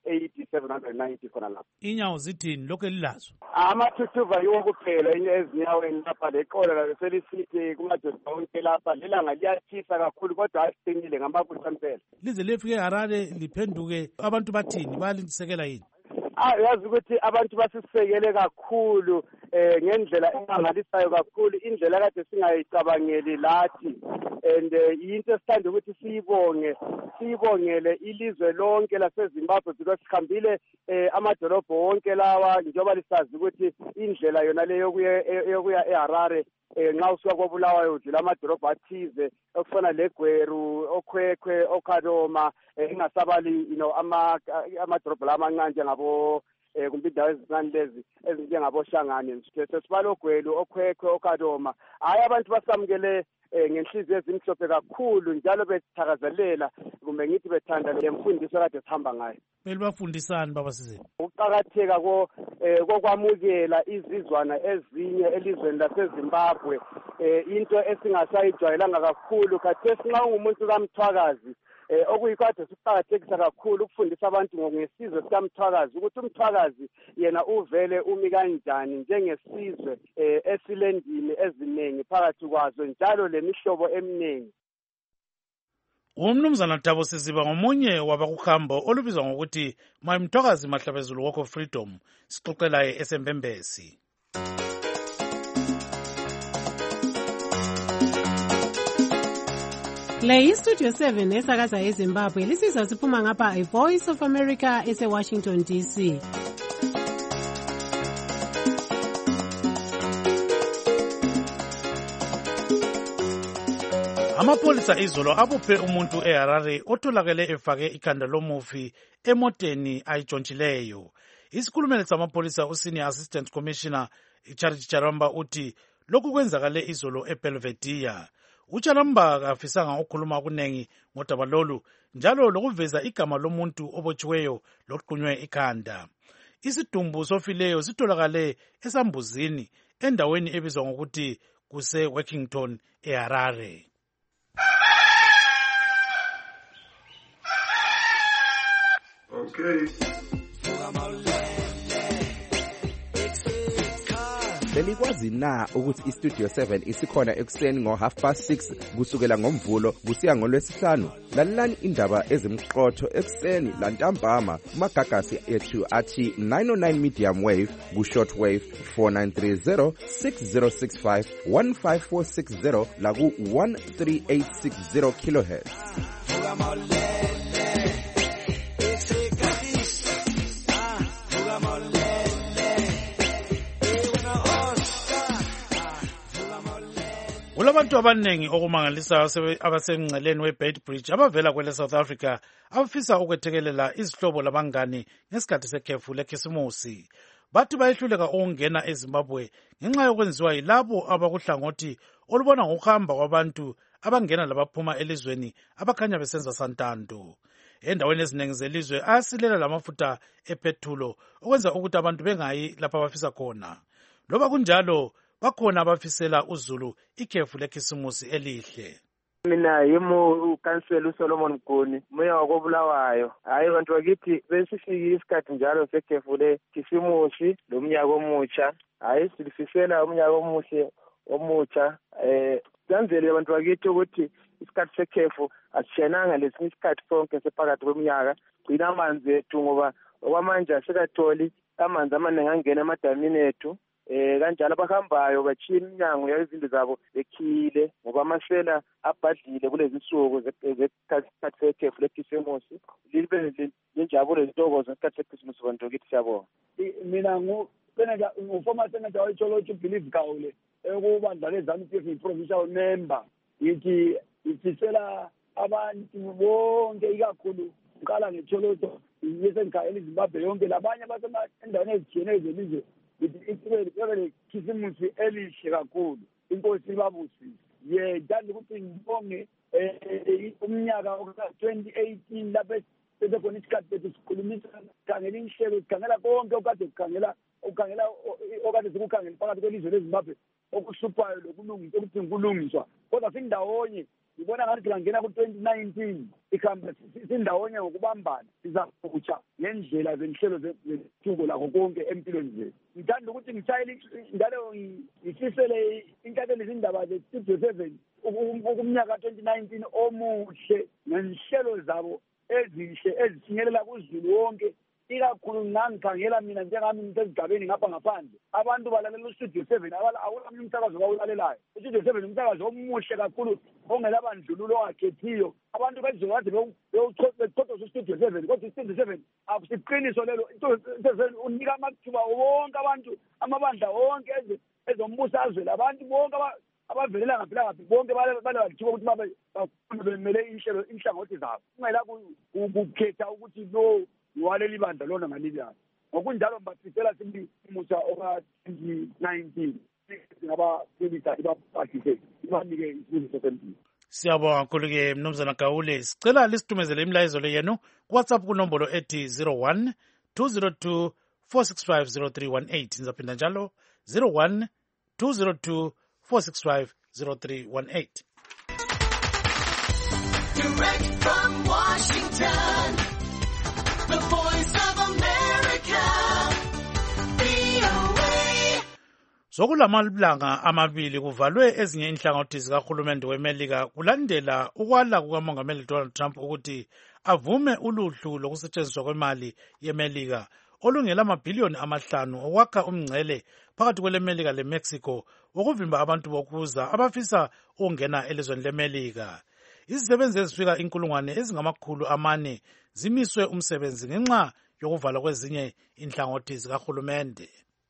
790 khona lapho. Inyawo zithini lokho elilazo? Amathuthuva yiwo kuphela ezinyaweni lapha leqolo la selisithi kumadoda onke lapha lelanga liyathisa kakhulu kodwa asiqinile ngamabutha mpela. Lize lefike eHarare liphenduke abantu bathini balindisekela yini? Yazi ukuthi abantu basisekele kakhulu ngendlela emangalisayo kakhulu indlela kade singayicabangeli lathi and into esithanda ukuthi siyibongele ilizwe lonke laseZimbabwe because sikhambile amadolobho wonke lawa njengoba lisazi ukuthi indlela yona leyo yokuya eHarare nxa usuka kobulawayo udlula amadolobho athize okufana leGweru oKhwekhwe oKhaloma ingasabali amadolobho lamancane njengabo kumbe indawo ezincane lezi ezinjengaboShangane nje sesibala oGweru oKhwekhwe oKhaloma hayi abantu basamukele ngenhliziyo ezimhlophe kakhulu njalo bethakazelela kumbe ngithi bethanda lemfundiso kade sihamba ngayo. Belibafundisani baba Sizeni? Ukuqakatheka kokwamukela izizwana ezinye elizweni laseZimbabwe into esingasayijwayelanga kakhulu khathesi nxa ungumuntu kaMthwakazi okuyikade siqakathekisa kakhulu ukufundisa abantu ngesizwe sikaMthwakazi ukuthi uMthwakazi yena uvele umi kanjani njengesizwe esilendimi eziningi phakathi kwazo njalo lemihlobo eminingi. Umnumzana Thabo Sisiba ngomunye wabakuhambo olubizwa ngokuthi My Mthwakazi Mahlabezulu Walk of Freedom sixoxelaye esembembesi. Le yiStudio 7 esakaza eZimbabwe lisizwa siphuma ngapha iVoice of America eseWashington DC. Amapolisa izolo abophe umuntu eHarare otholakele efake ikhanda lomufi emoteni ayitshontshileyo. Isikhulumeli samapolisa uSenior Assistant Commissioner Charity Charamba uthi lokhu kwenzakale izolo eBelvedere. Uchalamba kafisanga ukukhuluma okunengi ngodaba lolu njalo lokuveza igama lomuntu obotshiweyo loqunywe ikhanda. Isidumbu sofileyo sitholakale esambuzini endaweni ebizwa ngokuthi kuse Workington eHarare. Okay. Belikwazi na ukuthi iStudio 7 isikhona ekuseni ngo6:30 kusukela ngomvulo kusiya ngolwesihlanu? Lalelani indaba ezimqotho ekuseni lantambama kumagagasi ethu athi 909 medium wave ku-short wave 4930 6065 15460 laku 13860 kilohertz. Kulabantu abaningi okumangalisayo abasemngceleni weBeit Bridge abavela kwele South Africa abafisa ukwethekelela izihlobo labangani ngesikhathi sekhefu lekhisimusi. Bathi bayehluleka ukungena eZimbabwe ngenxa yokwenziwa yilabo abakuhlangothi olubona ngokuhamba kwabantu abangena labaphuma elizweni abakhanya besenza santando. Endaweni eziningi zelizwe ayasilela lamafutha epethulo okwenza ukuthi abantu bengayi lapha abafisa khona. Loba kunjalo bakhona abafisela uZulu ikhefu lekhisimusi elihle. Mina yimo ukansela uSolomon Mguni moya wakobulawayo. Hayi bantu bakithi besifike isikhathi njalo sekhefu lekhisimusi lomnyaka omutsha. Hayi silifisela umnyaka omuhle omutsha. Kanzele abantu bakithi ukuthi isikhathi sekhefu asishenanga lesinye isikhathi sonke sephakathi kweminyaka. Gcina amanzi ethu ngoba okwamanje asikatholi amanzi amaningi angena emadamini ethu. Kanjalo abahambayo bachiya iminyango yazindlu zabo bekhile ngoba amasela abhadlile kulezi nsuku zesikhathi sekhefu lekhisimusi. Libe lenjabulo lentokozo ngesikhathi sekhisimusi bantu bakithi siyabonga. Mina ngufoma senator wecholochi Believe Gawule ekubandla leZANU-PF ngi-provincial member. Yithi ifisela abantu bonke ikakhulu uqala ngecholoto yesengikhayela iZimbabwe yonke labanye endaweni ezitshiyeneyo zelizwe. Ibe khisimusi elihle kakhulu. Inkosi ibabusise. Ngithanda ukuthi ngibonge umnyaka ka-2018 lapho sesekhona isikhathi sethu sikhulumisa sikhangela inhlelo sikhangela konke okade okade sikukhangela phakathi kwelizwe leZimbabwe okuhluphayo lokulungisa ukuthi kulungiswa. Kodwa sindawonye ngibona ngathi singangena ku-2019 ikhamba sindawonye ngokubambana sizakutsha ngendlela zenhlelo zethuko lakho konke empilweni zethu. Ngithanda ukuthi ngishayele njalo ngifisele intatheli izindaba ze-Studio 7 umnyaka ka-2019 omuhle ngenhlelo zabo ezihle ezifinyelela kuZulu wonke. Ikakhulu ngangikhangela mina njengami ngisezigabeni ngapha ngaphandle abantu balalela uStudio 7 awulamunye umsakazo bawulalelayo. uStudio 7 umsakazo omuhle kakhulu ongela bandlululo ongakhethiyo. Abantu bezokade bechotoza uStudio 7 kodwa uStudio 7 akusiqiniso lelo. uStudio 7 unika amathuba wonke abantu amabandla wonke ezombusazwe labantu bonke abavelela ngaphi langaphi bonke balalithuba ukuthi bemele inhlangothi zabo kungela kukhetha ukuthi lo waleli bandla lona ngaliliyana. Ngokunjalo mbafisela simusa oka-2019 ngabafilisa ibaphathise ibanike isibuziso sempilo. Siyabonga kakhulu-ke Mnumzana Gawule. Sicela lisithumezele imilayezo le yenu kuWhatsApp kunombolo ethi 01 202 4650318. Ngizaphinda njalo 01 202 4650318. Direct from Washington, the Voice of America, VOA. Sokulamalanga amabili kuvalwe ezinye inhlangothi zikahulumende weMelika kulandela ukwala kukaMongameli Donald Trump ukuthi avume uluhlu lokusetshenziswa kwemali yeMelika olungela amabhiliyoni amahlanu okwakha umngcele phakathi kweleMelika leMexico ukuvimba abantu bokuza abafisa ukungena elizweni leMelika. Izisebenzi ezifika 400,000 zimiswe umsebenzi ngenxa yokuvalwa kwezinye inhlangothi zikahulumende.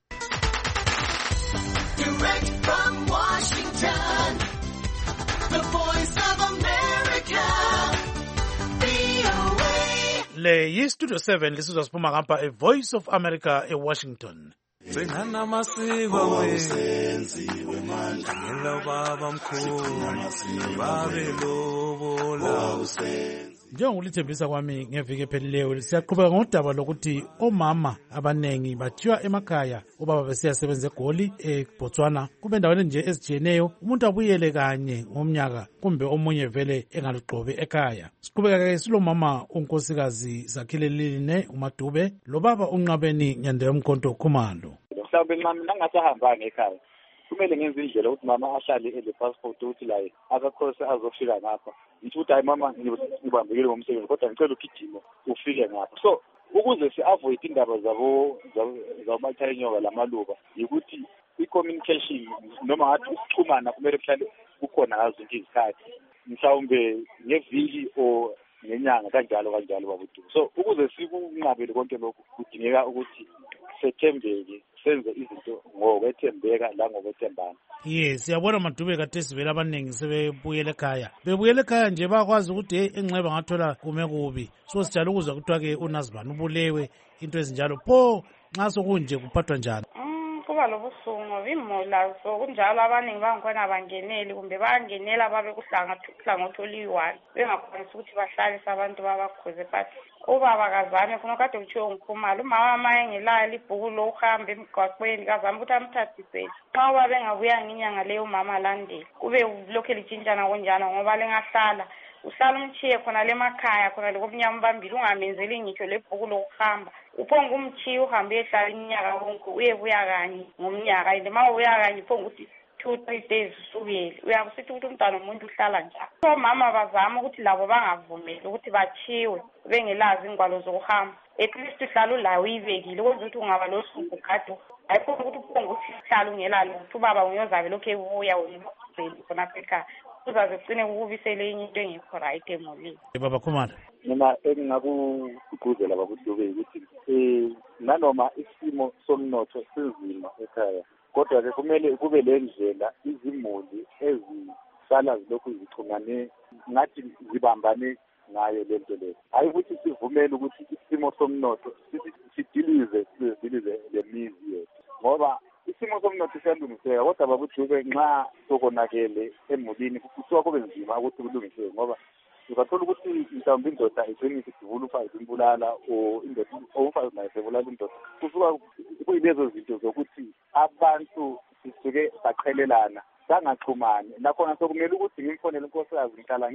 Direct from Washington, the Voice of America, VOA. Le yi-Studio 7 lisizwa siphuma ngapha eVoice of America eWashington. Bengana masiko wenziwe manje ngelo baba mkhulu babe lobola Njengolithembisa kwami ngeviki ephelileyo siyaqhubeka ngodaba lokuthi omama abanengi bathiwa emakhaya ubaba besiyasebenza eGoli eBotswana kube endaweni nje ezijiyeneyo umuntu abuyele kanye ngomnyaka kumbe omunye vele engalugqobi ekhaya. Siqhubeka-ke silomama unkosikazi Zakhilelile uMadube lobaba uNqabeni Nyandela Mkhonto Khumalo. Mhlawumbe mina ngasahambanga ekhaya kumele ngenze indlela ukuthi mama ahlale ele-passport ukuthi la akakhose azofika ngapha. Ngithi ukuthi hayi mama ngibambekile ngomsebenzi kodwa ngicela ugijima ufike ngapha. So ukuze si-avoid indaba zabomathayenyoka lamaluba yikuthi i-communication noma ngathi ukuxhumana kumele kuhlale kukhona ngazo zonke izikhathi mhlawumbe ngeviki or ngenyanga kanjalo babudu. So ukuze sikunqabele konke lokhu kudingeka ukuthi sethembeke senze izinto ngokwethembeka langokwethembana. Yes, siyabona Madube kade sivela abaningi sebebuyela ekhaya. Bebuyela ekhaya nje bakwazi ukuthi enxeba ngathola kume kubi. So sijala ukuzwa kuthiwa ke uNazibani ubulewe into ezinjalo. Pho nxa sokunje kuphathwa njani? Kuba lobusungu imula so kunjalo abaningi bangikhona bangeneli kumbe bangenela babe kuhlangothi oluyi-1 bengakwanisi ukuthi bahlalise abantu babakhuze but ubaba kazame khona kade kuthiwe ngikhumalo umama mayengelayo ibhuku lokuhamba emgwaqweni kazame ukuthi amthathisele xa uba bengabuyanga inyanga leyo umama alandele kube lokhu litshintshana kunjalo ngoba lingahlala uhlala umchiye khona lemakhaya khona lekobumnyama bambili ungamenzeli ngitsho lebhuku lokuhamba uphonga umchiye uhambe ehlala iminyaka konke uyebuya kanye ngomnyaka and ma ubuya kanye uphonga ukuthi 2-3 days usubuyele uyakusithi ukuthi umntwana omuntu uhlala njalo. So mama bazama ukuthi labo bangavumeli ukuthi bachiwe bengelazi ingwalo zokuhamba at least uhlala ulawo uyibekile ukwenza ukuthi ungaba losuku gado ayikho ukuthi uphonga ukuthi uhlala ungelalo ukuthi ubaba unyozabe lokhu ebuya wena khonapha ekhaya uzaze ugcine kukubisele enye into engekho right emulini. Baba Khumalo. Mina engingakugqugquzela bakuDube ukuthi nanoma isimo somnotho sinzima ekhaya kodwa ke kumele kube le ndlela izimuli ezisala zilokhu zixhumane ngathi zibambane ngayo lento leyo. Hayi ukuthi sivumele ukuthi isimo somnotho sidilize le mizi yethu ngoba isimo somnotho siyalungiseka kodwa bakuDube nxa sokonakele emulini kusuka kube nzima ukuthi kulungiseke ngoba uzathola ukuthi mhlawumbe indoda igcine isidubula ufazi imbulala o indoda umfazi naye sebulala indoda kusuka kuyilezo zinto zokuthi abantu sisuke baqhelelana bangaxhumani nakhona sokumele ukuthi ngimfonele inkosikazi ngihlala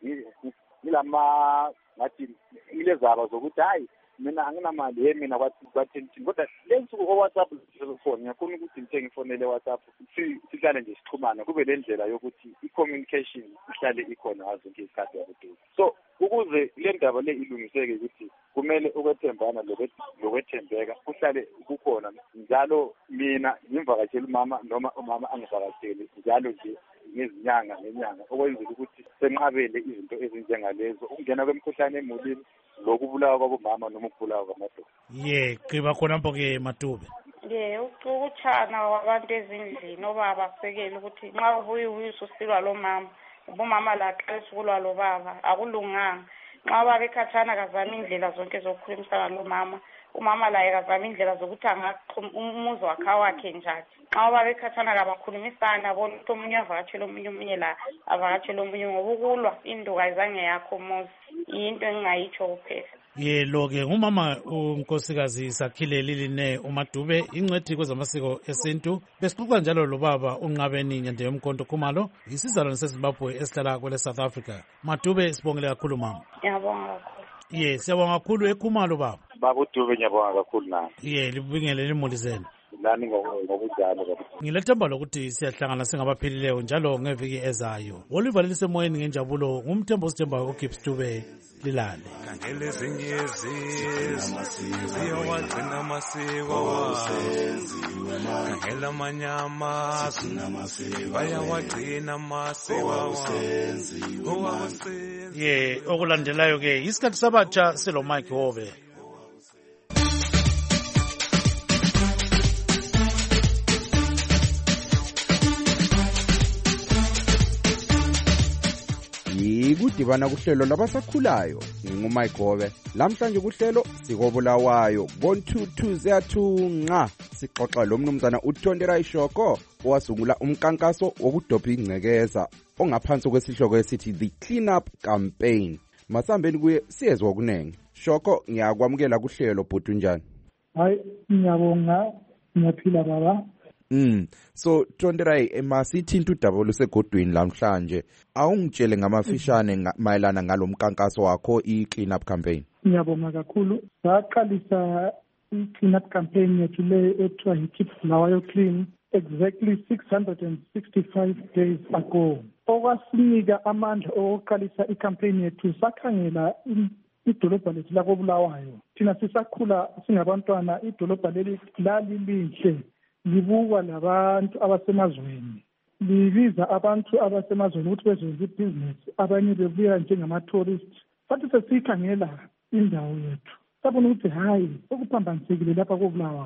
ngilama ngathi ngilezaba zokuthi hayi mina anginamali mina kwathi kodwa lensuku WhatsApp phone ngiyafuna ukuthi ngithenge ifonele WhatsApp sihlale nje sixhumana kube le ndlela yokuthi i-communication ihlale ikhona ngazo zonke isikhathi yakuDube. So ukuze le ndaba le ilungiseke ukuthi kumele ukwethembana lokwethembeka kuhlale kukhona njalo mina ngimvakashela umama noma umama angivakashele njalo nje ngezinyanga ngenyanga okwenzela ukuthi senqabele izinto ezinjengalezo ukungena kwemikhuhlane emulini lokubulawa kwabomama noma ukubulawa kwamadoda. Qiba khonapho ke Madube. Ukutshana kwabantu ezindlini obaba sekele ukuthi nxa ubuye ususilwa lo mama ubumama laxa usukulwa lo baba akulunganga nxa baba ekhatshana kazama indlela zonke zokukhulumisana lo mama umama laye kazama indlela zokuthi umuzi wakhe njani nxa baba ekhatshana kabakhulumisana bona ukuthi omunye avakatshele omunye la avakatshele omunye ngoba ukulwa induku ayizange yakho umuzi yinto engingayitsho kuphela. Lo-ke ngumama unkosikazi Sakhile Liline uMadube ingcwethi kwezamasiko esintu besixoxa njalo lobaba uNqabeni Nyande Mkhonto Khumalo isizalwane seZimbabwe esihlala kwele South Africa. Madube sibongele kakhulu mama. Ngiyabonga kakhulu. Siyabonga kakhulu eKhumalo baba. BabuDube ngiyabonga kakhulu nami. Libingelele imuli zenu. Nani ngokujalo baba. Ngilethemba lokuthi siyahlangana singabaphilileyo njalo ngeviki ezayo. Oliver lisemoyeni ngenjabulo ngumthembo sithemba uGibbs Dube lilale. Kangele zenyezi ziyawagcina amasiko kangela amanyama bayawagcina amasiko okulandelayo ke isikhathi sabatsha silo Mike Hove. Kudibana kuhlelo labasakhulayo ngingumike Hove lamhlanje kuhlelo sikobulawayo ngo-22 ziyathunqa sixoxa lo mnumzana uTondera Ishoko owasungula umkankaso wokudobha ingcekeza ongaphansi kwesihloko esithi The Clean Up Campaign. Masambeni kuye siyezwa kunenge. Shoko ngiyakwamukela kuhlelo bhuti njani? Hayi ngiyabonga ngiyaphila baba. So Tonderai masithinta udaba lusegodweni lamhlanje awungitshele ngamafishane mayelana ngalomkankaso wakho i-Clean Up Campaign. Ngiyabonga kakhulu. Saqalisa i-Clean Up Campaign yethu le ethiwa Keep Bulawayo Clean exactly 665 days ago. Okwasinika amandla okuqalisa i-campaign yethu sakhangela idolobha lethu lakoBulawayo. Thina sisakhula singabantwana idolobha leli lalihle libukwa labantu abasemazweni libiza abantu abasemazweni ukuthi bezenze ibhizinesi abanye bebuya njengama-tourist sathi sesikhangela indawo yethu sabona ukuthi hayi okuphambanyisekile lapha koBulawayo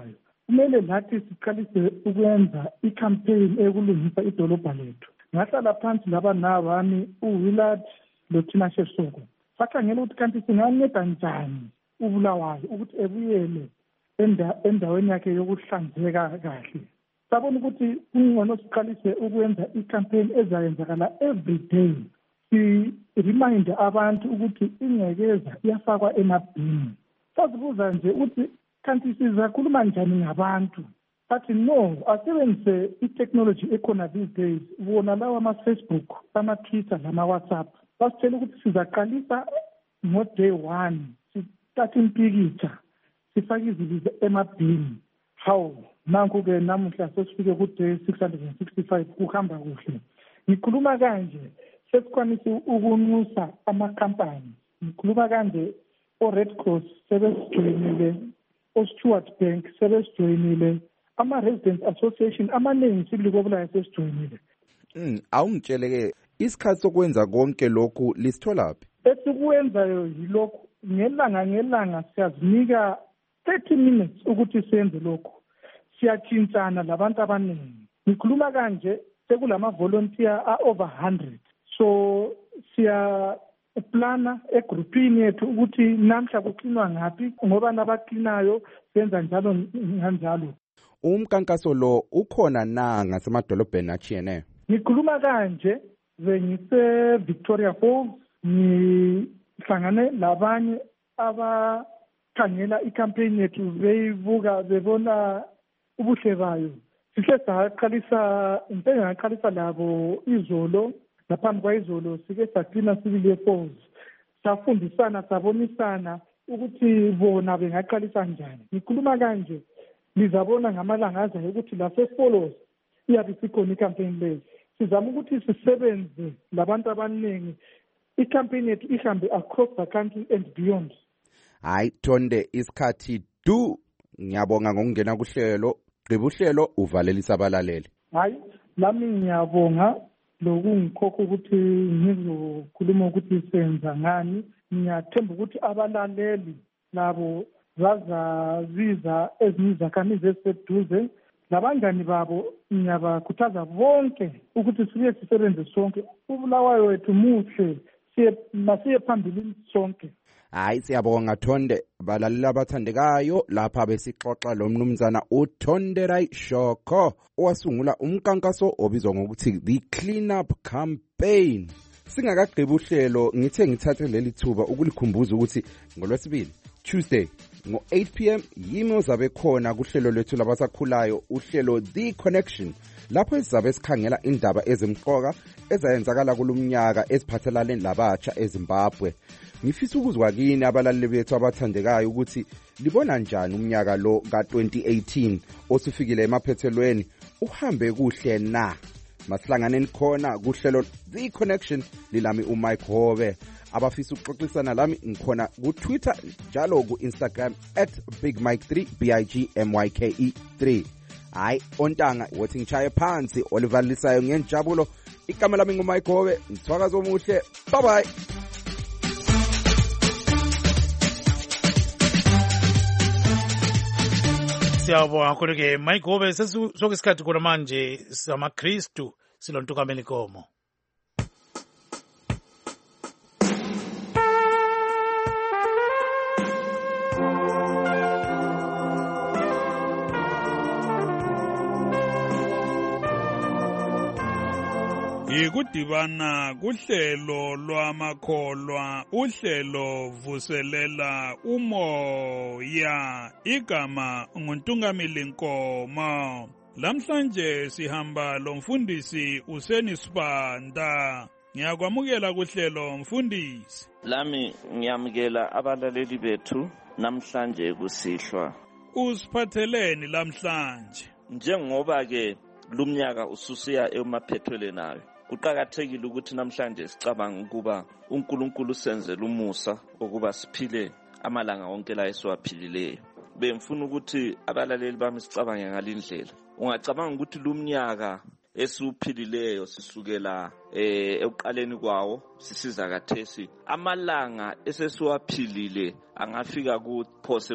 kumele nathi siqalise ukwenza i-campaign ekulungisa idolobha lethu. Ngahlala phansi laba nabami uWillard loThina Shesoko sakhangela ukuthi kanti singanceda njani uBulawayo ukuthi ebuyele endaweni yakhe yokuhlanzeka kahle. Sabona ukuthi kungcono siqalise ukwenza i-campaign ezayenzakala every day. Si-remind abantu ukuthi ingcekeza iyafakwa emabhini. Sazibuza nje ukuthi kanti sizakhuluma njani ngabantu. Bathi no, asebenzise i-technology ekhona these days. Bona lawa ama-Facebook, ama-Twitter, nama-WhatsApp. Basitshela ukuthi sizaqalisa ngo-day 1. Sithathe impikitsha, sifake izibizo emabhini. Hawu, nanku-ke namuhla sesifike ku-day 665 kuhamba kuhle. Ngikhuluma kanje, sesikwanise ukunxusa amakhampani. Ngikhuluma kanje, o-Red Cross sebesijoyinile, o-Stewart Bank sebesijoyinile, ama-Residents Association amaningi sibili kobulayo sesijoyinile. Awungitsheleke isikhathi sokwenza konke lokhu lisitholaphi? Esikwenzayo yilokhu, ngelanga siyazinika 30 minutes ukuthi senze lokhu. Siyatshintshana labantu abaningi. Ngikhuluma kanje sekulama-volunteer over 100. So siyaplana egrupini yethu ukuthi namhla kuqinwa ngaphi ngoba nabaklinayo senza njalo kanjalo. Umkankaso lo ukhona na ngasemadolobheni achiyeneyo? Ngikhuluma kanje ngise Victoria Falls, ngihlangane labanye abakhangela i-campaign yethu beyibuka bebona ubuhle bayo. Sihle saqalisa labo izolo, ngaphambi kwayizolo sike saklina sibili Falls. Safundisana, sabonisana ukuthi bona bengaqalisa njani. Ngikhuluma kanje nizabona ngamalanga azayo ukuthi lase-Follows iyabe sikhona i-campaign leyo. Sizama ukuthi sisebenze labantu abaningi, i-campaign yethu ihambe across the country and beyond. Hayi Tonde, isikhathi du. Ngiyabonga ngokungena kuhlelo. Gqiba uhlelo uvalelisa abalaleli. Hayi, lami ngiyabonga lokungikhokha ukuthi ngizokhuluma ukuthi senza ngani. Ngiyathemba ukuthi abalaleli labo bazaziza ezinye izakhamizi eziseduze, labangani babo ngiyabakhuthaza bonke ukuthi sibuye sisebenze sonke. uBulawayo wethu muhle, masiye phambili sonke. Hayi siyabonga Tonde, balaleli abathandekayo, lapha besixoxa lo mnumzana uTonderai Shoko owasungula umkankaso obizwa ngokuthi the Clean Up Campaign. Singakagqiba uhlelo ngithe ngithathe leli thuba ukulikhumbuza ukuthi ngoLwesibili Tuesday ngo-8 p.m. yimi ozabe khona kuhlelo lwethu labasakhulayo, uhlelo The Connection, lapho sizabe sikhangela indaba ezimqoka ezayenzakala kulumnyaka eziphathelane labatsha eZimbabwe. Ngifisa ukuzwa kini abalaleli bethu abathandekayo ukuthi libona njani umnyaka lo ka-2018 osufikile emaphethelweni, uhambe kuhle na? Masihlanganeni khona kuhlelo The Connection, lilami uMike Hobe. Abafisa ukuxoxisana lami ngikhona ku-Twitter njalo ku-Instagram @BigMike3 BIGMYKE3. Hayi ontanga wothi ngishaye phansi olivalisayo ngenjabulo. Igama lami nguMike Hobe, ngithwakaza omuhle. Bye bye. Siyabonga kakhulu-ke Mike Hobe. Sokuyisikhathi khona manje samaKristu silontukamela inkomo. Ikudibana kuhlelo lwamakholwa, uhlelo vuselela umoya. Igama nguNtungameli Nkomo. Lamhlanje sihamba lomfundisi Useni Sibanda. Ngiyakwamukela kuhlelo mfundisi. Lami ngiyamukela abalaleli bethu namhlanje kusihlwa. Usiphatheleni lamhlanje? Njengoba ke lumnyaka ususiya emaphethelweni nayo, kuqakathekile ukuthi namhlanje sicabanga ukuba uNkulunkulu senzele umusa ukuba siphile amalanga wonke la esiwaphilileyo. Bengifuna ukuthi abalaleli bami sicabange ngalindlela. Ungacabanga ukuthi lumnyaka esiuphilileyo sisukela ekuqaleni kwawo sisiza kathesi amalanga esesiwaphilile angafika kuphose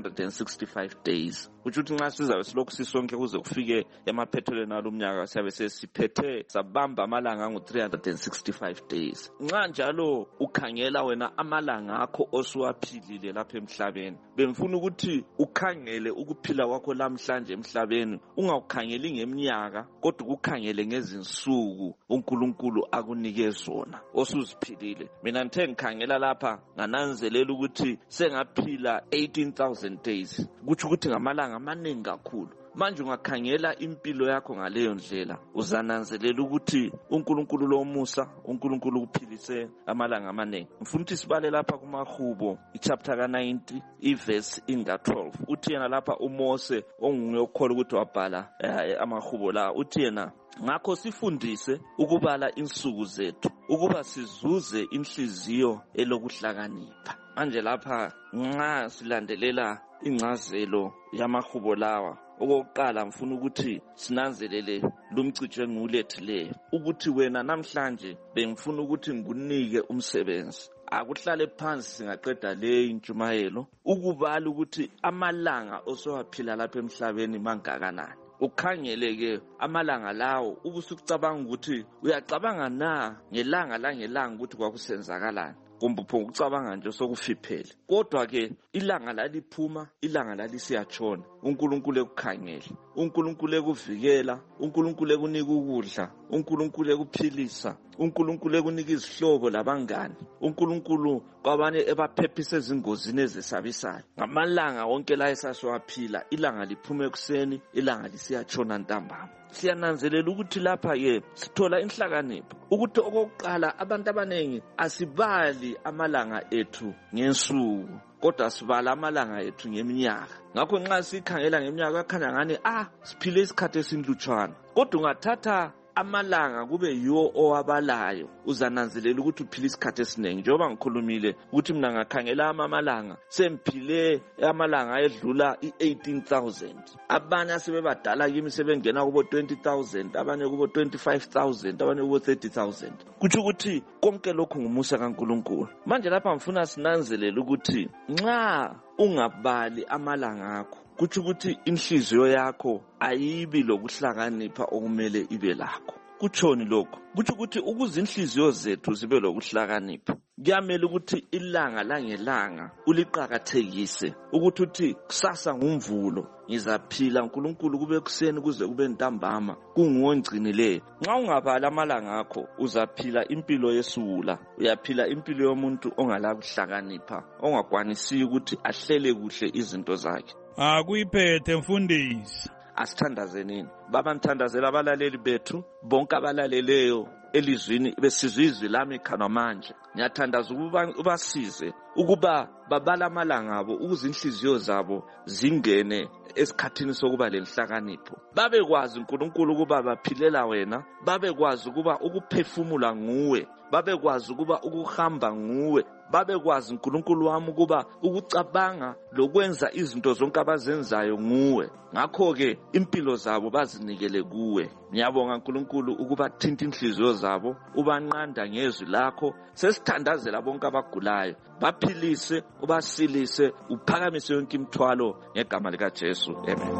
ku-365 days kutsho ukuthi nxa sizabe silokhu sisonke kuze kufike emaphethelweni alo mnyaka siyabe sesiphethe sabamba amalanga angu-365 days. Nxa njalo ukhangela wena amalanga akho osuwaphilile lapha emhlabeni, bengifuna ukuthi ukhangele ukuphila kwakho lamhlanje emhlabeni, ungawukhangeli ngeminyaka kodwa ukukhangele ngezinsuku uNkulunkulu akunike zona osuziphilile. Mina ngithe ngikhangela lapha ngananzelela ukuthi sengaphila 18,000 days, kutsho ukuthi ngamalanga amaningi kakhulu. Manje ungakhangela impilo yakho ngaleyo ndlela uzananzelela ukuthi uNkulunkulu lomusa, uNkulunkulu ukuphilise amalanga amaningi. Ngifuna ukuthi sibale lapha kumaHubo ichapter ka-90 iverse inga-12. Uthi yena lapha uMose onguye okholwa ukuthi wabhala amaHubo la, uthi yena ngakho sifundise ukubala insuku zethu ukuba sizuze inhliziyo elokuhlakanipha. Manje lapha nxa silandelela ingcazelo yamaHubo lawa, okokuqala ngifuna ukuthi sinanzelele lumcijo engiwulethileyo ukuthi wena namhlanje bengifuna ukuthi ngikunike umsebenzi. Akuhlale phansi singaqeda le intshumayelo ukubala ukuthi amalanga osowaphila lapha emhlabeni mangakanani. Ukhangeleke amalanga lawo ubusukucabanga ukuthi uyacabanga na ngelanga langelanga ukuthi kwakusenzakalani, kumbe uphonga ukucabanga nje sokufiphele. Kodwa ke ilanga laliphuma, ilanga lalisiyatshona, uNkulunkulu ekukhangela, uNkulunkulu ekuvikela, uNkulunkulu ekunika ukudla, uNkulunkulu ekuphilisa, uNkulunkulu ekunika izihlobo labangani, uNkulunkulu kwabanye ebaphephisa ezingozini ezisabisayo. Ngamalanga wonke la esasiwaphila, ilanga liphuma ekuseni, ilanga lisiyatshona ntambama. Siyananzelela ukuthi lapha ke sithola inhlakanipho ukuthi okokuqala abantu abanengi asibali amalanga ethu ngensuku kodwa sibala amalanga ethu ngeminyaka. Ngakho nxa sikhangela ngeminyaka yakhanya ngani siphile isikhathi esinlutshwana, kodwa ungathatha amalanga kube yiwo owabalayo uzananzelela ukuthi uphile isikhathi esiningi. Njengoba ngikhulumile ukuthi mina ngakhangela amalanga semphile amalanga edlula i-18,000. Abanye asebebadala kimi sebengena kubo 20,000, abanye kubo 25,000, abanye kubo 30,000. Kutsho ukuthi konke lokhu ngumusa kaNkulunkulu. Manje lapha ngifuna sinanzelela ukuthi nxa ungabali amalanga akho kutsho ukuthi inhliziyo yakho ayibi lokuhlakanipha okumele ibe lakho. Kutshoni lokho? Kutsho ukuthi ukuze inhliziyo zethu zibe lokuhlakanipha kuyamele ukuthi ilanga langelanga uliqakathekise ukuthi uthi kusasa ngumvulo ngizaphila uNkulunkulu kube kuseni kuze kube ntambama kungongcinileyo. Nxa ungabala amalanga akho uzaphila impilo yesula, uyaphila impilo yomuntu ongala kuhlakanipha, ongakwanisi ukuthi ahlele kuhle izinto zakhe. Akuyiphethe mfundisi. Asithandazeni baba, nithandazela abalaleli bethu bonke abalaleleyo elizwini besizwe izwi lami khona manje. Ngiyathandaza ukuba ubasize ukuba babala amalanga abo ukuze inhliziyo zabo zingene esikhathini sokuba lenhlakanipho, babekwazi uNkulunkulu ukuba baphilela wena, babekwazi ukuba ukuphefumula nguwe, babekwazi ukuba ukuhamba nguwe, babekwazi uNkulunkulu wami ukuba ukucabanga lokwenza izinto zonke abazenzayo nguwe. Ngakho ke impilo zabo bazinikele kuwe. Ngiyabonga uNkulunkulu ukuba thinta inhliziyo zabo, ubanqanda ngezwi lakho. Sesithandazela bonke abagulayo, baphilise, ubasilise, uphakamise yonke imithwalo ngegama lika Jesu. Amen.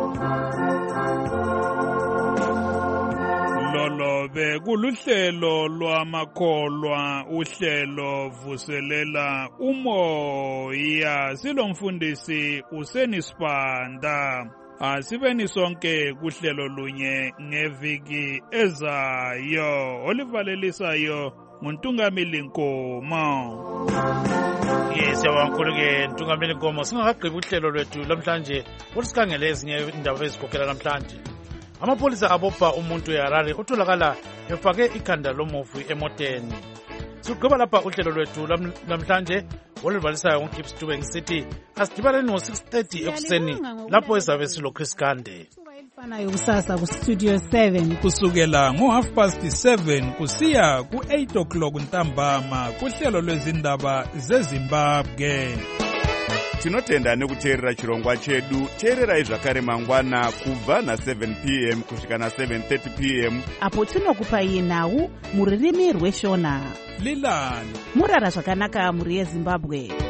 Lolobe kuluhlelo lwamakholwa, uhlelo vuselela umoya. Silomfundisi uSenisipanda. Asibeni sonke kuhlelo lunye ngeviki ezayo. Olivalelisayo nguNtungameli Nkomo. Siyabonga Ntungameli Nkomo. Singakagqibi uhlelo lwethu lamhlanje usikhangele ezinye indaba ezikhokhela namhlanje. Amapolisa abopha umuntu eHarare utholakala efake ikhanda lomufi emoteni. Sigqiba lapha uhlelo lwethu namhlanje oluvalisayo uGibbs Dube ngisithi asidibaneni ngo-6:30 ekuseni lapho ezabe silo Chris Gande. Fanayo kusasa ku Studio 7 kusukela ngo7:30 kusiya ku8 o'clock ntambama kuhlelo lwezindaba zeZimbabwe. tinotenda nekuteerera chirongwa chedu. Teererai zvakare mangwana kubva na7 p.m. kusvika na7:30 p.m. apo tinokupai nhau muririmi rweshona. Lilani murara zvakanaka muri yeZimbabwe.